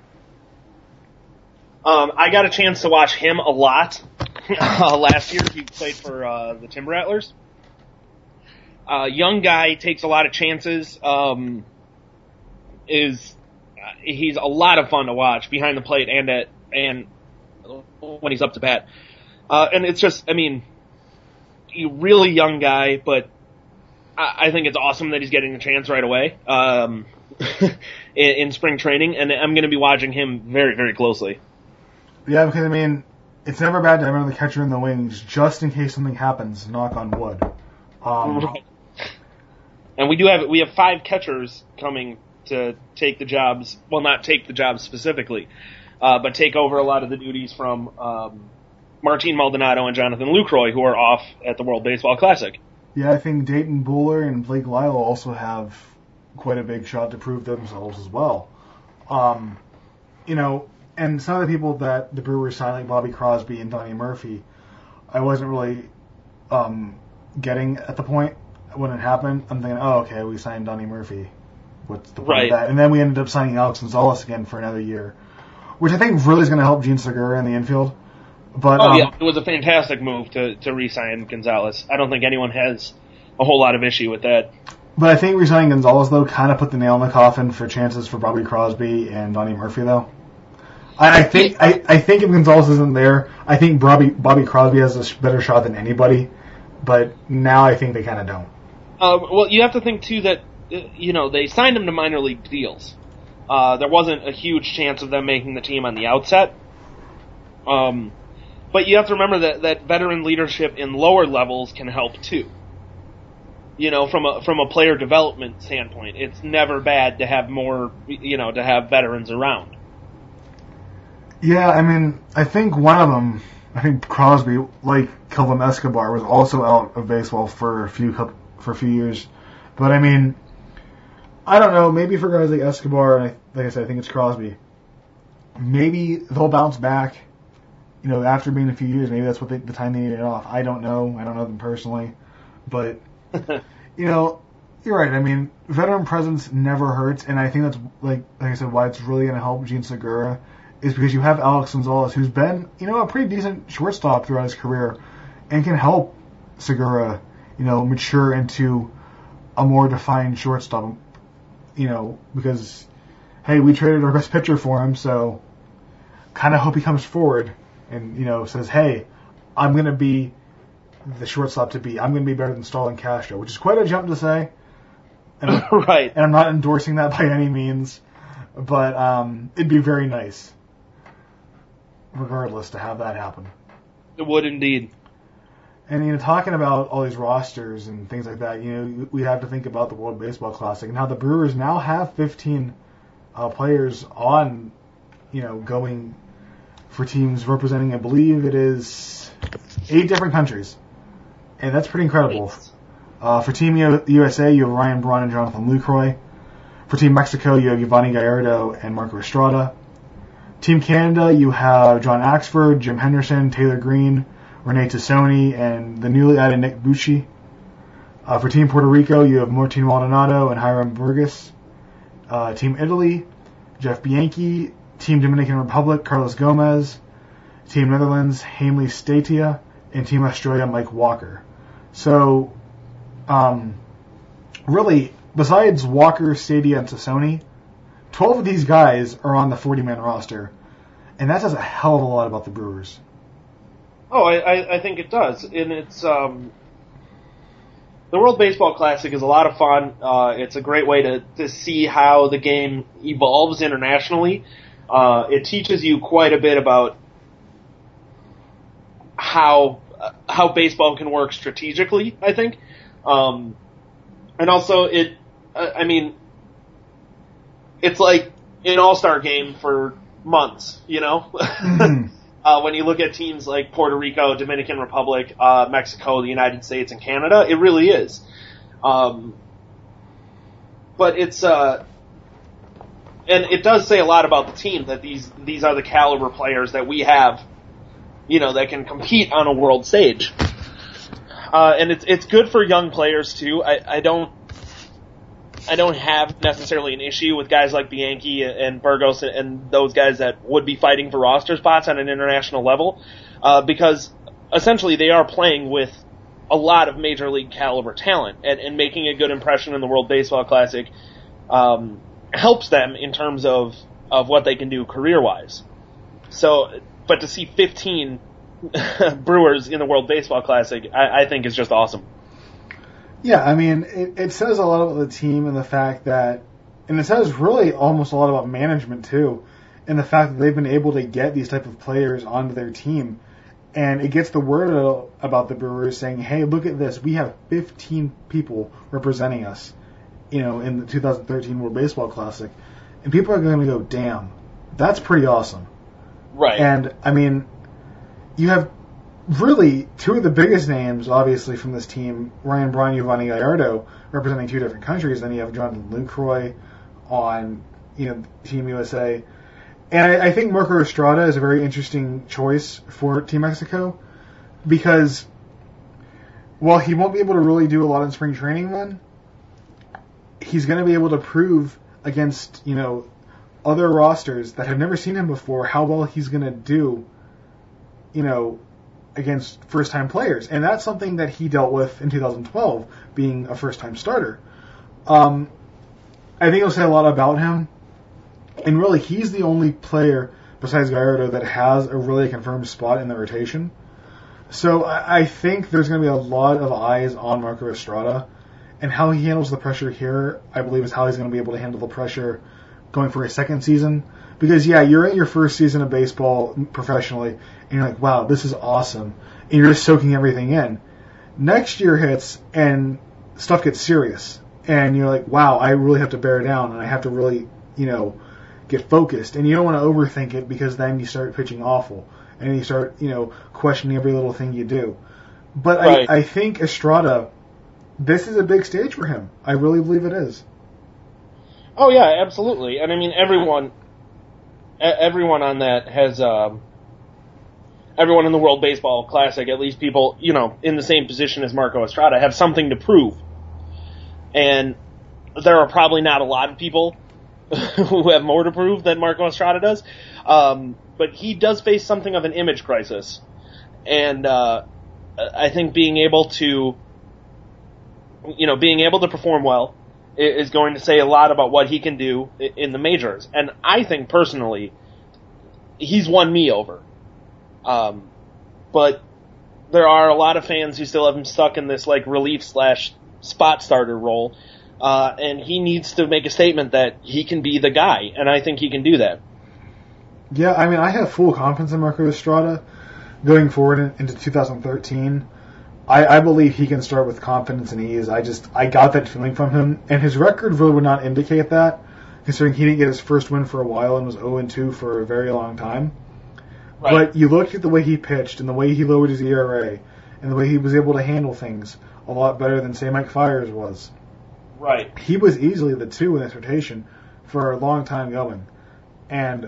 Um, I got a chance to watch him a lot uh, last year. He played for uh, the Timber Rattlers. Uh, young guy, takes a lot of chances. Um, is uh, he's a lot of fun to watch behind the plate and at and when he's up to bat. Uh, and it's just, I mean, a really young guy, but I, I think it's awesome that he's getting a chance right away um, in, in spring training, and I'm going to be watching him very, very closely. Yeah, because, I mean, it's never bad to have another catcher in the wings just in case something happens, knock on wood. Um, right. And we do have we have five catchers coming to take the jobs, well, not take the jobs specifically, uh, but take over a lot of the duties from um, Martin Maldonado and Jonathan Lucroy, who are off at the World Baseball Classic. Yeah, I think Dayton Buller and Blake Lyle also have quite a big shot to prove themselves as well. Um, you know, and some of the people that the Brewers signed, like Bobby Crosby and Donnie Murphy, I wasn't really um, getting at the point when it happened. I'm thinking, oh, okay, we signed Donnie Murphy. What's the point right. of that? And then we ended up signing Alex Gonzalez again for another year, which I think really is going to help Gene Segura in the infield. But, oh, um, yeah, it was a fantastic move to, to re-sign Gonzalez. I don't think anyone has a whole lot of issue with that. But I think re-signing Gonzalez, though, kind of put the nail in the coffin for chances for Bobby Crosby and Donnie Murphy, though. I, I think I, I think if Gonzalez isn't there, I think Bobby, Bobby Crosby has a better shot than anybody. But now I think they kind of don't. Uh, well, you have to think, too, that, uh, you know, they signed him to minor league deals. Uh, there wasn't a huge chance of them making the team on the outset. Um... But you have to remember that, that veteran leadership in lower levels can help too. You know, from a from a player development standpoint, it's never bad to have more, you know, to have veterans around. Yeah, I mean, I think one of them, I think Crosby, like Kelvin Escobar, was also out of baseball for a few for a few years. But I mean, I don't know. Maybe for guys like Escobar, and I, like I said, I think it's Crosby. Maybe they'll bounce back. You know, after being a few years, maybe that's what they, the time they needed off. I don't know. I don't know them personally. But, you know, you're right. I mean, veteran presence never hurts. And I think that's, like like I said, why it's really going to help Gene Segura is because you have Alex Gonzalez, who's been, you know, a pretty decent shortstop throughout his career and can help Segura, you know, mature into a more defined shortstop, you know, because, hey, we traded our best pitcher for him, so kind of hope he comes forward. And, you know, says, hey, I'm going to be the shortstop to be. I'm going to be better than Starlin Castro, which is quite a jump to say. And, right. And I'm not endorsing that by any means. But um, it'd be very nice, regardless, to have that happen. It would indeed. And, you know, talking about all these rosters and things like that, you know, we have to think about the World Baseball Classic and how the Brewers now have fifteen uh, players on, you know, going for teams representing, I believe it is eight different countries. And that's pretty incredible. Uh, for Team U S A, you have Ryan Braun and Jonathan Lucroy. For Team Mexico, you have Yovani Gallardo and Marco Estrada. Team Canada, you have John Axford, Jim Henderson, Taylor Green, Rene Tassoni, and the newly added Nick Bucci. Uh, for Team Puerto Rico, you have Martin Maldonado and Hiram Burgess. Uh, Team Italy, Jeff Bianchi. Team Dominican Republic, Carlos Gomez. Team Netherlands, Hanley Statia. And Team Australia, Mike Walker. So, um, really, besides Walker, Stadia, and Tassoni, twelve of these guys are on the forty-man roster. And that says a hell of a lot about the Brewers. Oh, I, I, I think it does. And it's, um, the World Baseball Classic is a lot of fun. Uh, it's a great way to, to see how the game evolves internationally. Uh, it teaches you quite a bit about how uh, how baseball can work strategically, I think. Um, and also, it, uh, I mean, it's like an all-star game for months, you know? Mm-hmm. uh, when you look at teams like Puerto Rico, Dominican Republic, uh, Mexico, the United States, and Canada, it really is. Um, but it's, uh, and it does say a lot about the team that these, these are the caliber players that we have, you know, that can compete on a world stage. Uh, and it's, it's good for young players too. I, I don't, I don't have necessarily an issue with guys like Bianchi and Burgos and those guys that would be fighting for roster spots on an international level, uh, because essentially they are playing with a lot of major league caliber talent, and, and making a good impression in the World Baseball Classic um, helps them in terms of, of what they can do career-wise. So, but to see fifteen Brewers in the World Baseball Classic, I, I think is just awesome. Yeah, I mean, it, it says a lot about the team and the fact that, and it says really almost a lot about management too, and the fact that they've been able to get these type of players onto their team, and it gets the word out about the Brewers saying, hey, look at this, we have fifteen people representing us, you know, in the two thousand thirteen World Baseball Classic, and people are going to go, damn, that's pretty awesome. Right. And, I mean, you have really two of the biggest names, obviously, from this team, Ryan Braun, Giovanni Gallardo, representing two different countries. Then you have Jonathan Lucroy on, you know, Team U S A. And I, I think Marco Estrada is a very interesting choice for Team Mexico, because while he won't be able to really do a lot in spring training then, he's going to be able to prove against, you know, other rosters that have never seen him before how well he's going to do, you know, against first-time players. And that's something that he dealt with in two thousand twelve, being a first-time starter. Um, I think it'll say a lot about him. And really, he's the only player besides Gallardo that has a really confirmed spot in the rotation. So I, I think there's going to be a lot of eyes on Marco Estrada. And how he handles the pressure here, I believe, is how he's going to be able to handle the pressure going for a second season. Because, yeah, you're in your first season of baseball professionally, and you're like, wow, this is awesome. And you're just soaking everything in. Next year hits, and stuff gets serious. And you're like, wow, I really have to bear down, and I have to really, you know, get focused. And you don't want to overthink it, because then you start pitching awful. And you start, you know, questioning every little thing you do. But right. I, I think Estrada, this is a big stage for him. I really believe it is. Oh, yeah, absolutely. And, I mean, everyone... Everyone on that has, um, everyone in the World Baseball Classic, at least people, you know, in the same position as Marco Estrada, have something to prove. And there are probably not a lot of people who have more to prove than Marco Estrada does. Um, but he does face something of an image crisis. And, uh, I think being able to, you know, being able to perform well is going to say a lot about what he can do in the majors. And I think, personally, he's won me over. Um, but there are a lot of fans who still have him stuck in this, like, relief slash spot starter role. Uh, and he needs to make a statement that he can be the guy, and I think he can do that. Yeah, I mean, I have full confidence in Marco Estrada going forward into two thousand thirteen. I, I believe he can start with confidence and ease. I just, I got that feeling from him, and his record really would not indicate that, considering he didn't get his first win for a while and was oh and two for a very long time. Right. But you looked at the way he pitched, and the way he lowered his E R A, and the way he was able to handle things a lot better than, say, Mike Fiers was. Right. He was easily the two in this rotation for a long time going. And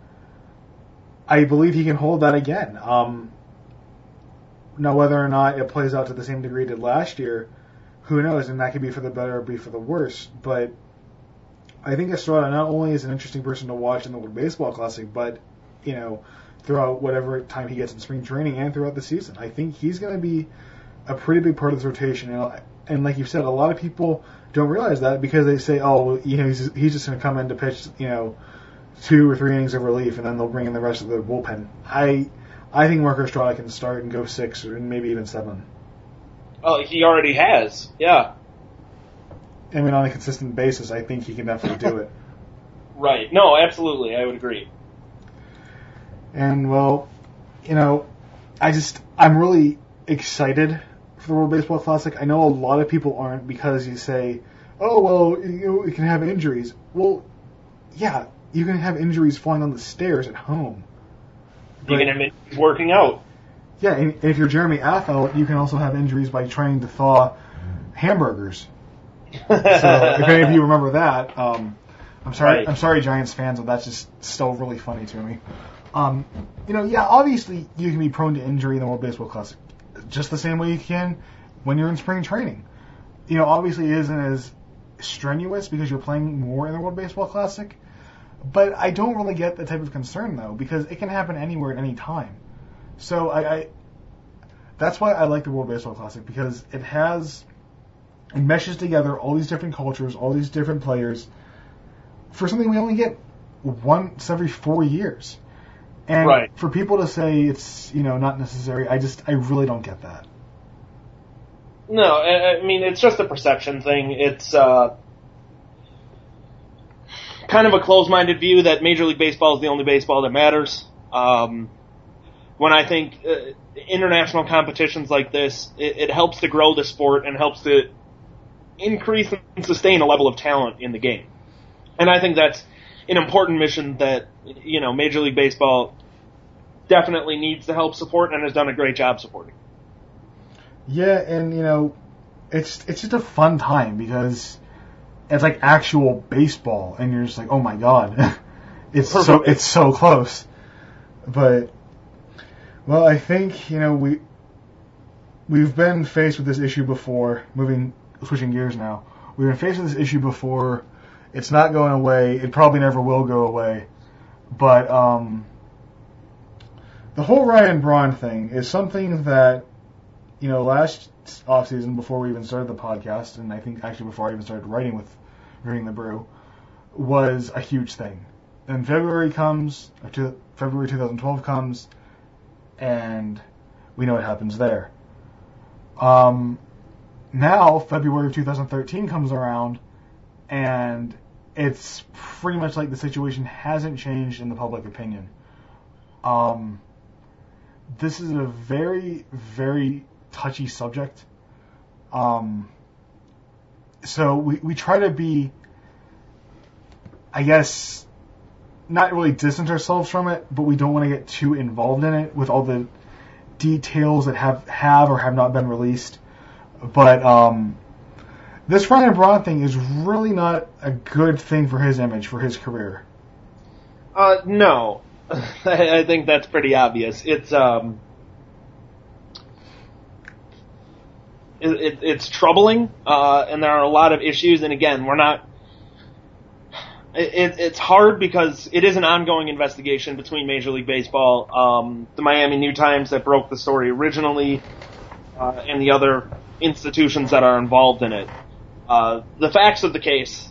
I believe he can hold that again. Um... Now, whether or not it plays out to the same degree it did last year, who knows? And that could be for the better or be for the worse. But I think Estrada not only is an interesting person to watch in the World Baseball Classic, but, you know, throughout whatever time he gets in spring training and throughout the season. I think he's going to be a pretty big part of this rotation. And, and like you said, a lot of people don't realize that because they say, oh, you know, he's, he's just going to come in to pitch, you know, two or three innings of relief, and then they'll bring in the rest of the bullpen. I... I think Marco Estrada can start and go six or maybe even seven. Oh, he already has, yeah. I mean, on a consistent basis, I think he can definitely do it. Right. No, absolutely. I would agree. And, well, you know, I just, I'm really excited for the World Baseball Classic. I know a lot of people aren't because you say, oh, well, you know, you can have injuries. Well, yeah, you can have injuries falling on the stairs at home. You can have injuries working out. Yeah, and if you're Jeremy Affeldt, you can also have injuries by trying to thaw hamburgers. So if any of you remember that, um, I'm sorry, Right. I'm sorry, Giants fans, but that's just still really funny to me. Um, you know, yeah, obviously you can be prone to injury in the World Baseball Classic, just the same way you can when you're in spring training. You know, obviously it isn't as strenuous because you're playing more in the World Baseball Classic, but I don't really get that type of concern though, because it can happen anywhere at any time. So I, I that's why I like the World Baseball Classic, because it has it meshes together all these different cultures, all these different players for something we only get once every four years. And Right. for people to say it's, you know, not necessary, I just I really don't get that. No, I I mean, it's just a perception thing. It's uh, kind of a closed-minded view that Major League Baseball is the only baseball that matters. Um, when I think uh, international competitions like this, it, it helps to grow the sport and helps to increase and sustain a level of talent in the game. And I think that's an important mission that, you know, Major League Baseball definitely needs to help support and has done a great job supporting. Yeah, and you know, it's it's just a fun time because it's like actual baseball, and you're just like, oh my god, it's so it's so close. But well, I think you know we we've been faced with this issue before. Moving, switching gears now, we've been faced with this issue before. It's not going away. It probably never will go away. But um, the whole Ryan Braun thing is something that, you know, last offseason, before we even started the podcast, and I think actually before I even started writing with Reading the Brew, was a huge thing. And February comes, or to, February twenty twelve comes, and we know what happens there. Um, now, February of two thousand thirteen comes around, and it's pretty much like the situation hasn't changed in the public opinion. Um, this is a very, very touchy subject. Um, so we, we try to be, I guess, not really distance ourselves from it, but we don't want to get too involved in it with all the details that have, have or have not been released. But um, this Ryan Braun thing is really not a good thing for his image, for his career. Uh, no. I think that's pretty obvious. It's, um, it, it, it's troubling, uh, and there are a lot of issues, and again, we're not, it, it's hard because it is an ongoing investigation between Major League Baseball, um, the Miami New Times that broke the story originally, uh, and the other institutions that are involved in it. Uh, the facts of the case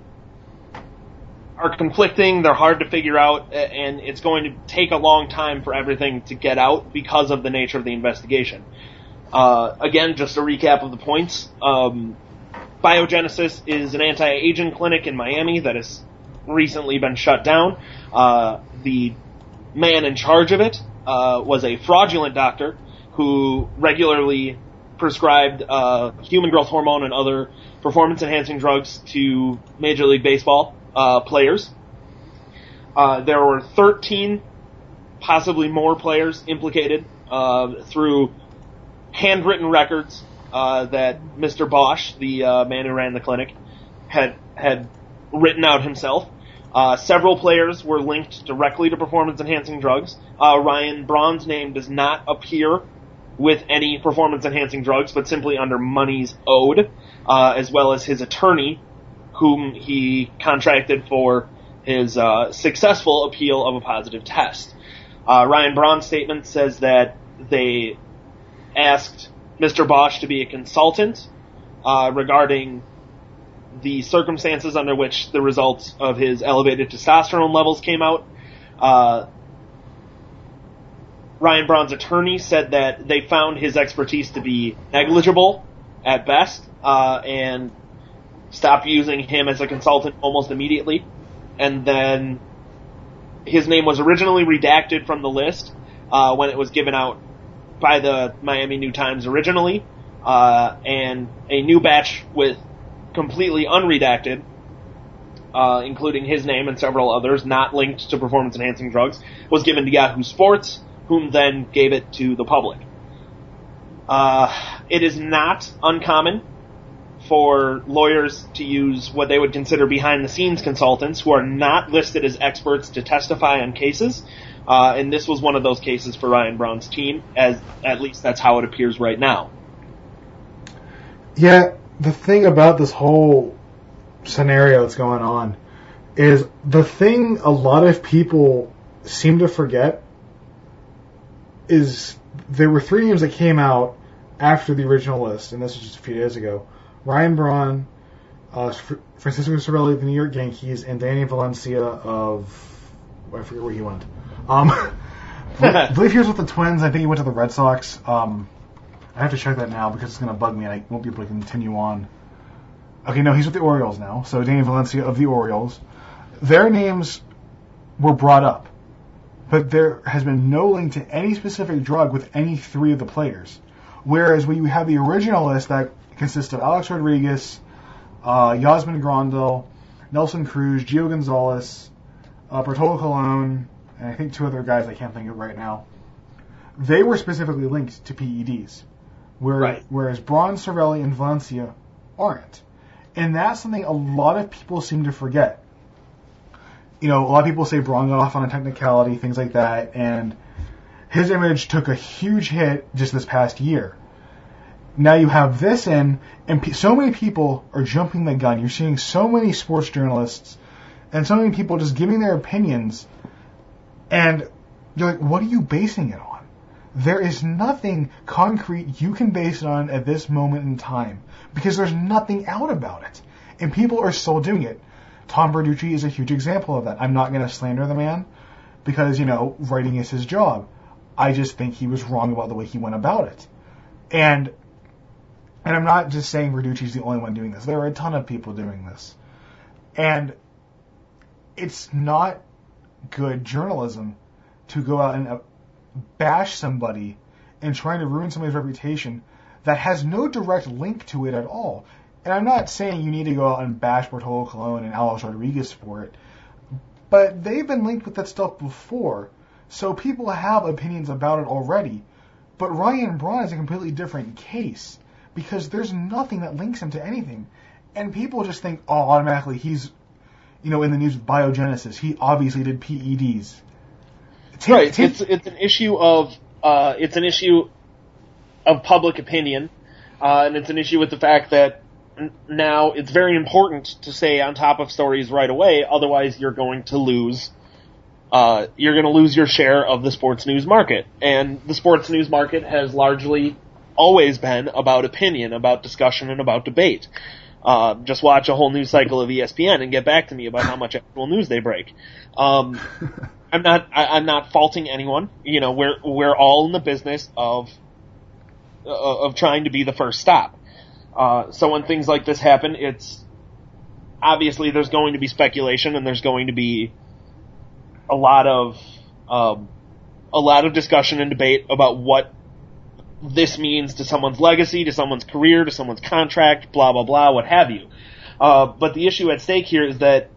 are conflicting, they're hard to figure out, and it's going to take a long time for everything to get out because of the nature of the investigation. Uh, again, just a recap of the points. Um, Biogenesis is an anti-aging clinic in Miami that has recently been shut down. Uh, the man in charge of it uh, was a fraudulent doctor who regularly prescribed uh, human growth hormone and other performance-enhancing drugs to Major League Baseball Uh, players. Uh, there were thirteen, possibly more players implicated uh, through handwritten records uh, that Mister Bosch, the uh, man who ran the clinic, had had written out himself. Uh, several players were linked directly to performance-enhancing drugs. Uh, Ryan Braun's name does not appear with any performance-enhancing drugs, but simply under monies owed, uh, as well as his attorney, whom he contracted for his uh, successful appeal of a positive test. Uh, Ryan Braun's statement says that they asked Mister Bosch to be a consultant uh, regarding the circumstances under which the results of his elevated testosterone levels came out. Uh, Ryan Braun's attorney said that they found his expertise to be negligible at best, uh, and stopped using him as a consultant almost immediately. And then his name was originally redacted from the list uh, when it was given out by the Miami New Times originally, uh, and a new batch with completely unredacted, uh, including his name and several others not linked to performance-enhancing drugs, was given to Yahoo Sports, whom then gave it to the public. Uh, it is not uncommon for lawyers to use what they would consider behind-the-scenes consultants who are not listed as experts to testify on cases, uh, and this was one of those cases for Ryan Braun's team, as at least that's how it appears right now. Yeah, the thing about this whole scenario that's going on is the thing a lot of people seem to forget is there were three names that came out after the original list, and this was just a few days ago. Ryan Braun, uh, Francisco Cervelli of the New York Yankees, and Danny Valencia of, I forget where he went. Um, I believe he was with the Twins. I think he went to the Red Sox. Um, I have to check that now because it's going to bug me and I won't be able to continue on. Okay, no, he's with the Orioles now. So Danny Valencia of the Orioles. Their names were brought up, but there has been no link to any specific drug with any three of the players. Whereas when you have the original list that consists of Alex Rodriguez, uh, Yasmin Grandal, Nelson Cruz, Gio Gonzalez, uh, Bartolo Colon, and I think two other guys I can't think of right now. They were specifically linked to P E Ds, where, right. whereas Braun, Cervelli, and Valencia aren't. And that's something a lot of people seem to forget. You know, a lot of people say Braun got off on a technicality, things like that, and his image took a huge hit just this past year. Now you have this in, and pe- so many people are jumping the gun. You're seeing so many sports journalists and so many people just giving their opinions, and you're like, what are you basing it on? There is nothing concrete you can base it on at this moment in time because there's nothing out about it. And people are still doing it. Tom Verducci is a huge example of that. I'm not going to slander the man because, you know, writing is his job. I just think he was wrong about the way he went about it. And and I'm not just saying Verducci's the only one doing this. There are a ton of people doing this. And it's not good journalism to go out and uh, bash somebody and trying to ruin somebody's reputation that has no direct link to it at all. And I'm not saying you need to go out and bash Bartolo Colon and Alex Rodriguez for it, but they've been linked with that stuff before, so people have opinions about it already. But Ryan Braun is a completely different case because there's nothing that links him to anything. And people just think, oh, automatically he's, you know, in the news with biogenesis. He obviously did P E Ds. Take, right. take, it's it's an issue of uh, it's an issue of public opinion, uh, and it's an issue with the fact that n- now it's very important to stay on top of stories right away. Otherwise, you're going to lose. Uh, you're going to lose your share of the sports news market, and the sports news market has largely always been about opinion, about discussion, and about debate. Uh, just watch a whole news cycle of E S P N and get back to me about how much actual news they break. Um, I'm not. I, I'm not faulting anyone. You know, we're we're all in the business of uh, of trying to be the first stop. Uh, so when things like this happen, it's obviously there's going to be speculation and there's going to be a lot of um, a lot of discussion and debate about what this means to someone's legacy, to someone's career, to someone's contract, blah blah blah, what have you. Uh, but the issue at stake here is that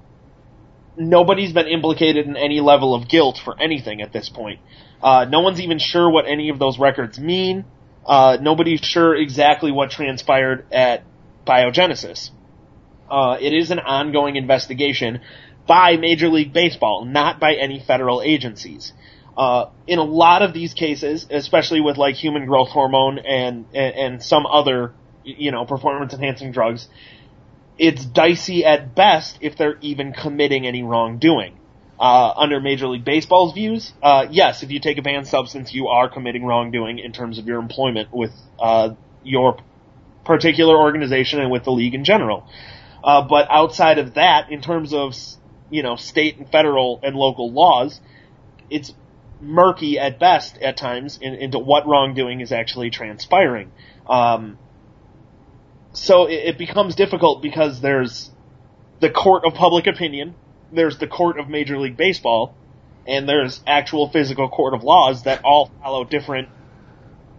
nobody's been implicated in any level of guilt for anything at this point. Uh, no one's even sure what any of those records mean. Uh, nobody's sure exactly what transpired at Biogenesis. Uh, it is an ongoing investigation by Major League Baseball, not by any federal agencies. Uh, in a lot of these cases, especially with like human growth hormone and, and, and some other, you know, performance enhancing drugs, it's dicey at best if they're even committing any wrongdoing. Uh, under Major League Baseball's views, uh, yes, if you take a banned substance, you are committing wrongdoing in terms of your employment with, uh, your particular organization and with the league in general. Uh, but outside of that, in terms of, you know, state and federal and local laws, it's murky at best at times in, into what wrongdoing is actually transpiring. Um, so it, it becomes difficult because there's the court of public opinion, there's the court of Major League Baseball, and there's actual physical court of laws that all follow different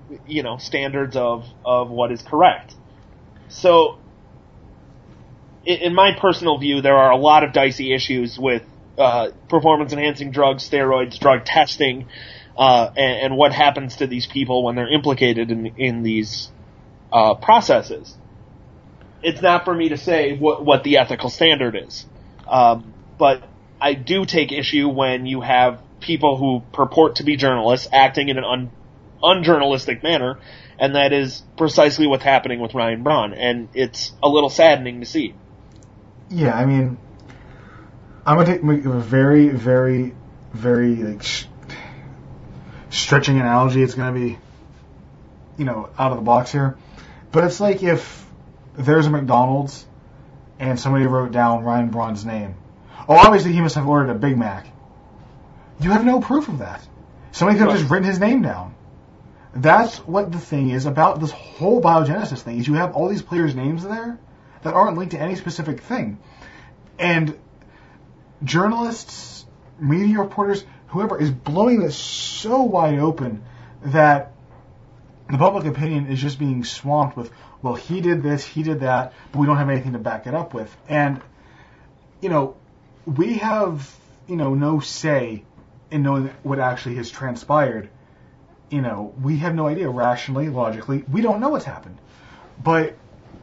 you know, standards of, of what is correct. So, in, in my personal view, there are a lot of dicey issues with uh, performance-enhancing drugs, steroids, drug testing, uh, and, and what happens to these people when they're implicated in, in these uh, processes. It's not for me to say what, what the ethical standard is. Um, but I do take issue when you have people who purport to be journalists acting in an un, unjournalistic manner, and that is precisely what's happening with Ryan Braun, and it's a little saddening to see. Yeah, I mean, I'm going to take a very, very, very like, sh- stretching analogy. It's going to be, you know, out of the box here. But it's like if there's a McDonald's and somebody wrote down Ryan Braun's name. Oh, obviously he must have ordered a Big Mac. You have no proof of that. Somebody could have Right. just written his name down. That's what the thing is about this whole biogenesis thing, is you have all these players' names there that aren't linked to any specific thing. And journalists, media reporters, whoever is blowing this so wide open that the public opinion is just being swamped with, well, he did this, he did that, but we don't have anything to back it up with. And, you know, we have, you know, no say in knowing what actually has transpired. You know, we have no idea rationally, logically. We don't know what's happened. But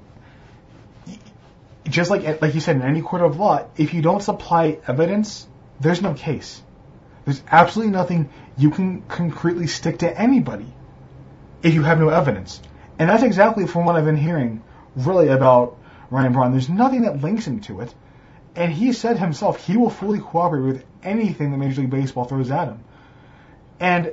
just like like you said, in any court of law, if you don't supply evidence, there's no case. There's absolutely nothing you can concretely stick to anybody if you have no evidence. And that's exactly from what I've been hearing, really, about Ryan Braun. There's nothing that links him to it. And he said himself he will fully cooperate with anything that Major League Baseball throws at him. And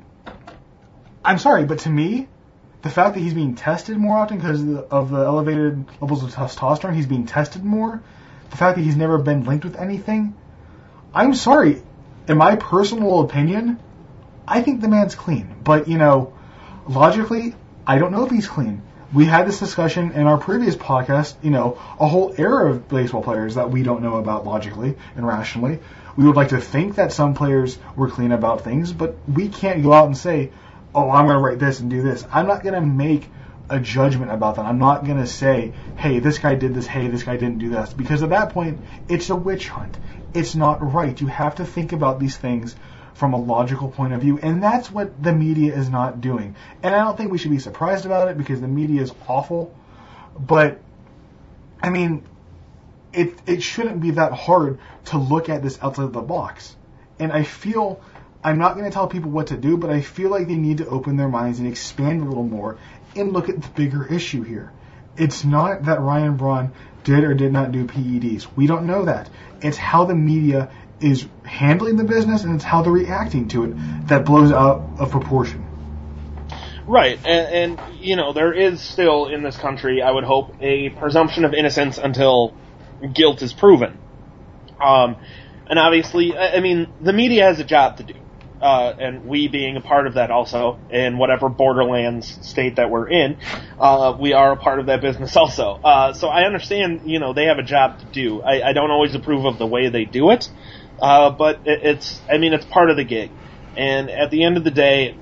I'm sorry, but to me, the fact that he's being tested more often because of the, of the elevated levels of testosterone, he's being tested more, the fact that he's never been linked with anything, I'm sorry, in my personal opinion, I think the man's clean. But, you know, logically, I don't know if he's clean. We had this discussion in our previous podcast, you know, a whole era of baseball players that we don't know about logically and rationally. We would like to think that some players were clean about things, but we can't go out and say, oh, I'm going to write this and do this. I'm not going to make a judgment about that. I'm not going to say, hey, this guy did this, hey, this guy didn't do this. Because at that point, it's a witch hunt. It's not right. You have to think about these things from a logical point of view, and that's what the media is not doing. And I don't think we should be surprised about it because the media is awful, but I mean, it it shouldn't be that hard to look at this outside of the box. And I feel, I'm not going to tell people what to do, but I feel like they need to open their minds and expand a little more and look at the bigger issue here. It's not that Ryan Braun did or did not do P E Ds. We don't know that. It's how the media is handling the business, and it's how they're reacting to it that blows out of proportion. Right, and, and, you know, there is still in this country, I would hope, a presumption of innocence until guilt is proven. Um, and obviously, I, I mean, the media has a job to do, uh, and we being a part of that also, in whatever borderlands state that we're in, uh, we are a part of that business also. Uh, so I understand, you know, they have a job to do. I, I don't always approve of the way they do it. Uh, but it, it's, I mean, it's part of the gig. And at the end of the day,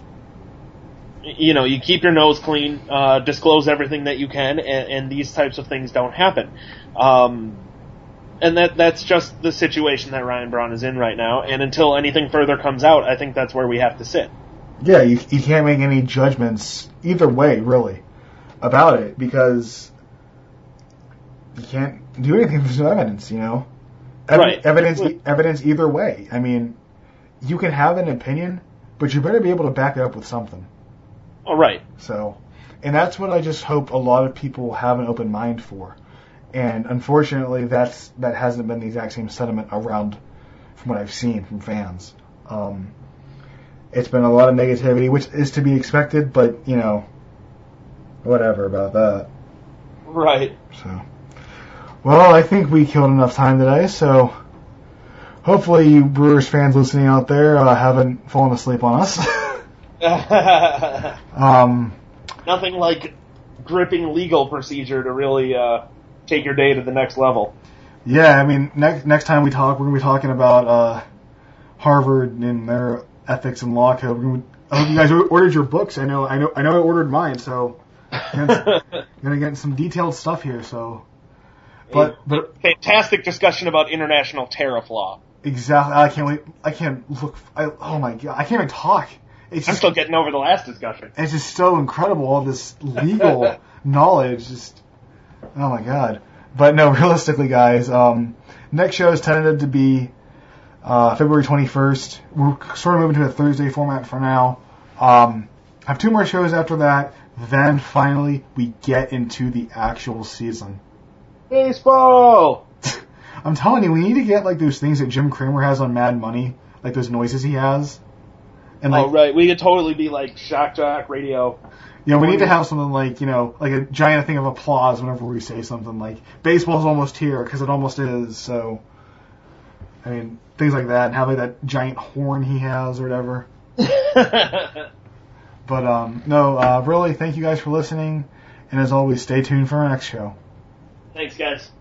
you know, you keep your nose clean, uh, disclose everything that you can, and, and these types of things don't happen. Um, and that, that's just the situation that Ryan Braun is in right now. And until anything further comes out, I think that's where we have to sit. Yeah, you, you can't make any judgments either way, really, about it, because you can't do anything if there's no evidence, you know? Ev- right. Evidence, evidence either way. I mean, you can have an opinion, but you better be able to back it up with something. Oh, right. So, and that's what I just hope a lot of people have an open mind for. And unfortunately, that's that hasn't been the exact same sentiment around, from what I've seen from fans. Um, it's been a lot of negativity, which is to be expected, but, you know, whatever about that. Right. So. Well, I think we killed enough time today, so hopefully you Brewers fans listening out there uh, haven't fallen asleep on us. um, Nothing like gripping legal procedure to really uh, take your day to the next level. Yeah, I mean, next next time we talk, we're going to be talking about uh, Harvard and their ethics and law code. We're gonna, I hope you guys ordered your books. I know, I know, I know. I ordered mine, so I'm gonna get some detailed stuff here. So, but but fantastic discussion about international tariff law. Exactly. I can't wait. I can't look. I, oh my god! I can't even talk. It's just, I'm still getting over the last discussion. It's just so incredible, all this legal knowledge. Just, oh my god. But no, realistically, guys, um, next show is tentative to be uh, February twenty-first. We're sort of moving to a Thursday format for now. Um, I have two more shows after that. Then finally, we get into the actual season. Baseball! I'm telling you, we need to get like those things that Jim Cramer has on Mad Money, like those noises he has. And like, oh, right. We could totally be like Shock Jock Radio. Yeah, we need to have something like, you know, like a giant thing of applause whenever we say something like, baseball's almost here, because it almost is, so, I mean, things like that, and have like that giant horn he has or whatever. But, um, no, uh, really, thank you guys for listening, and as always, stay tuned for our next show. Thanks, guys.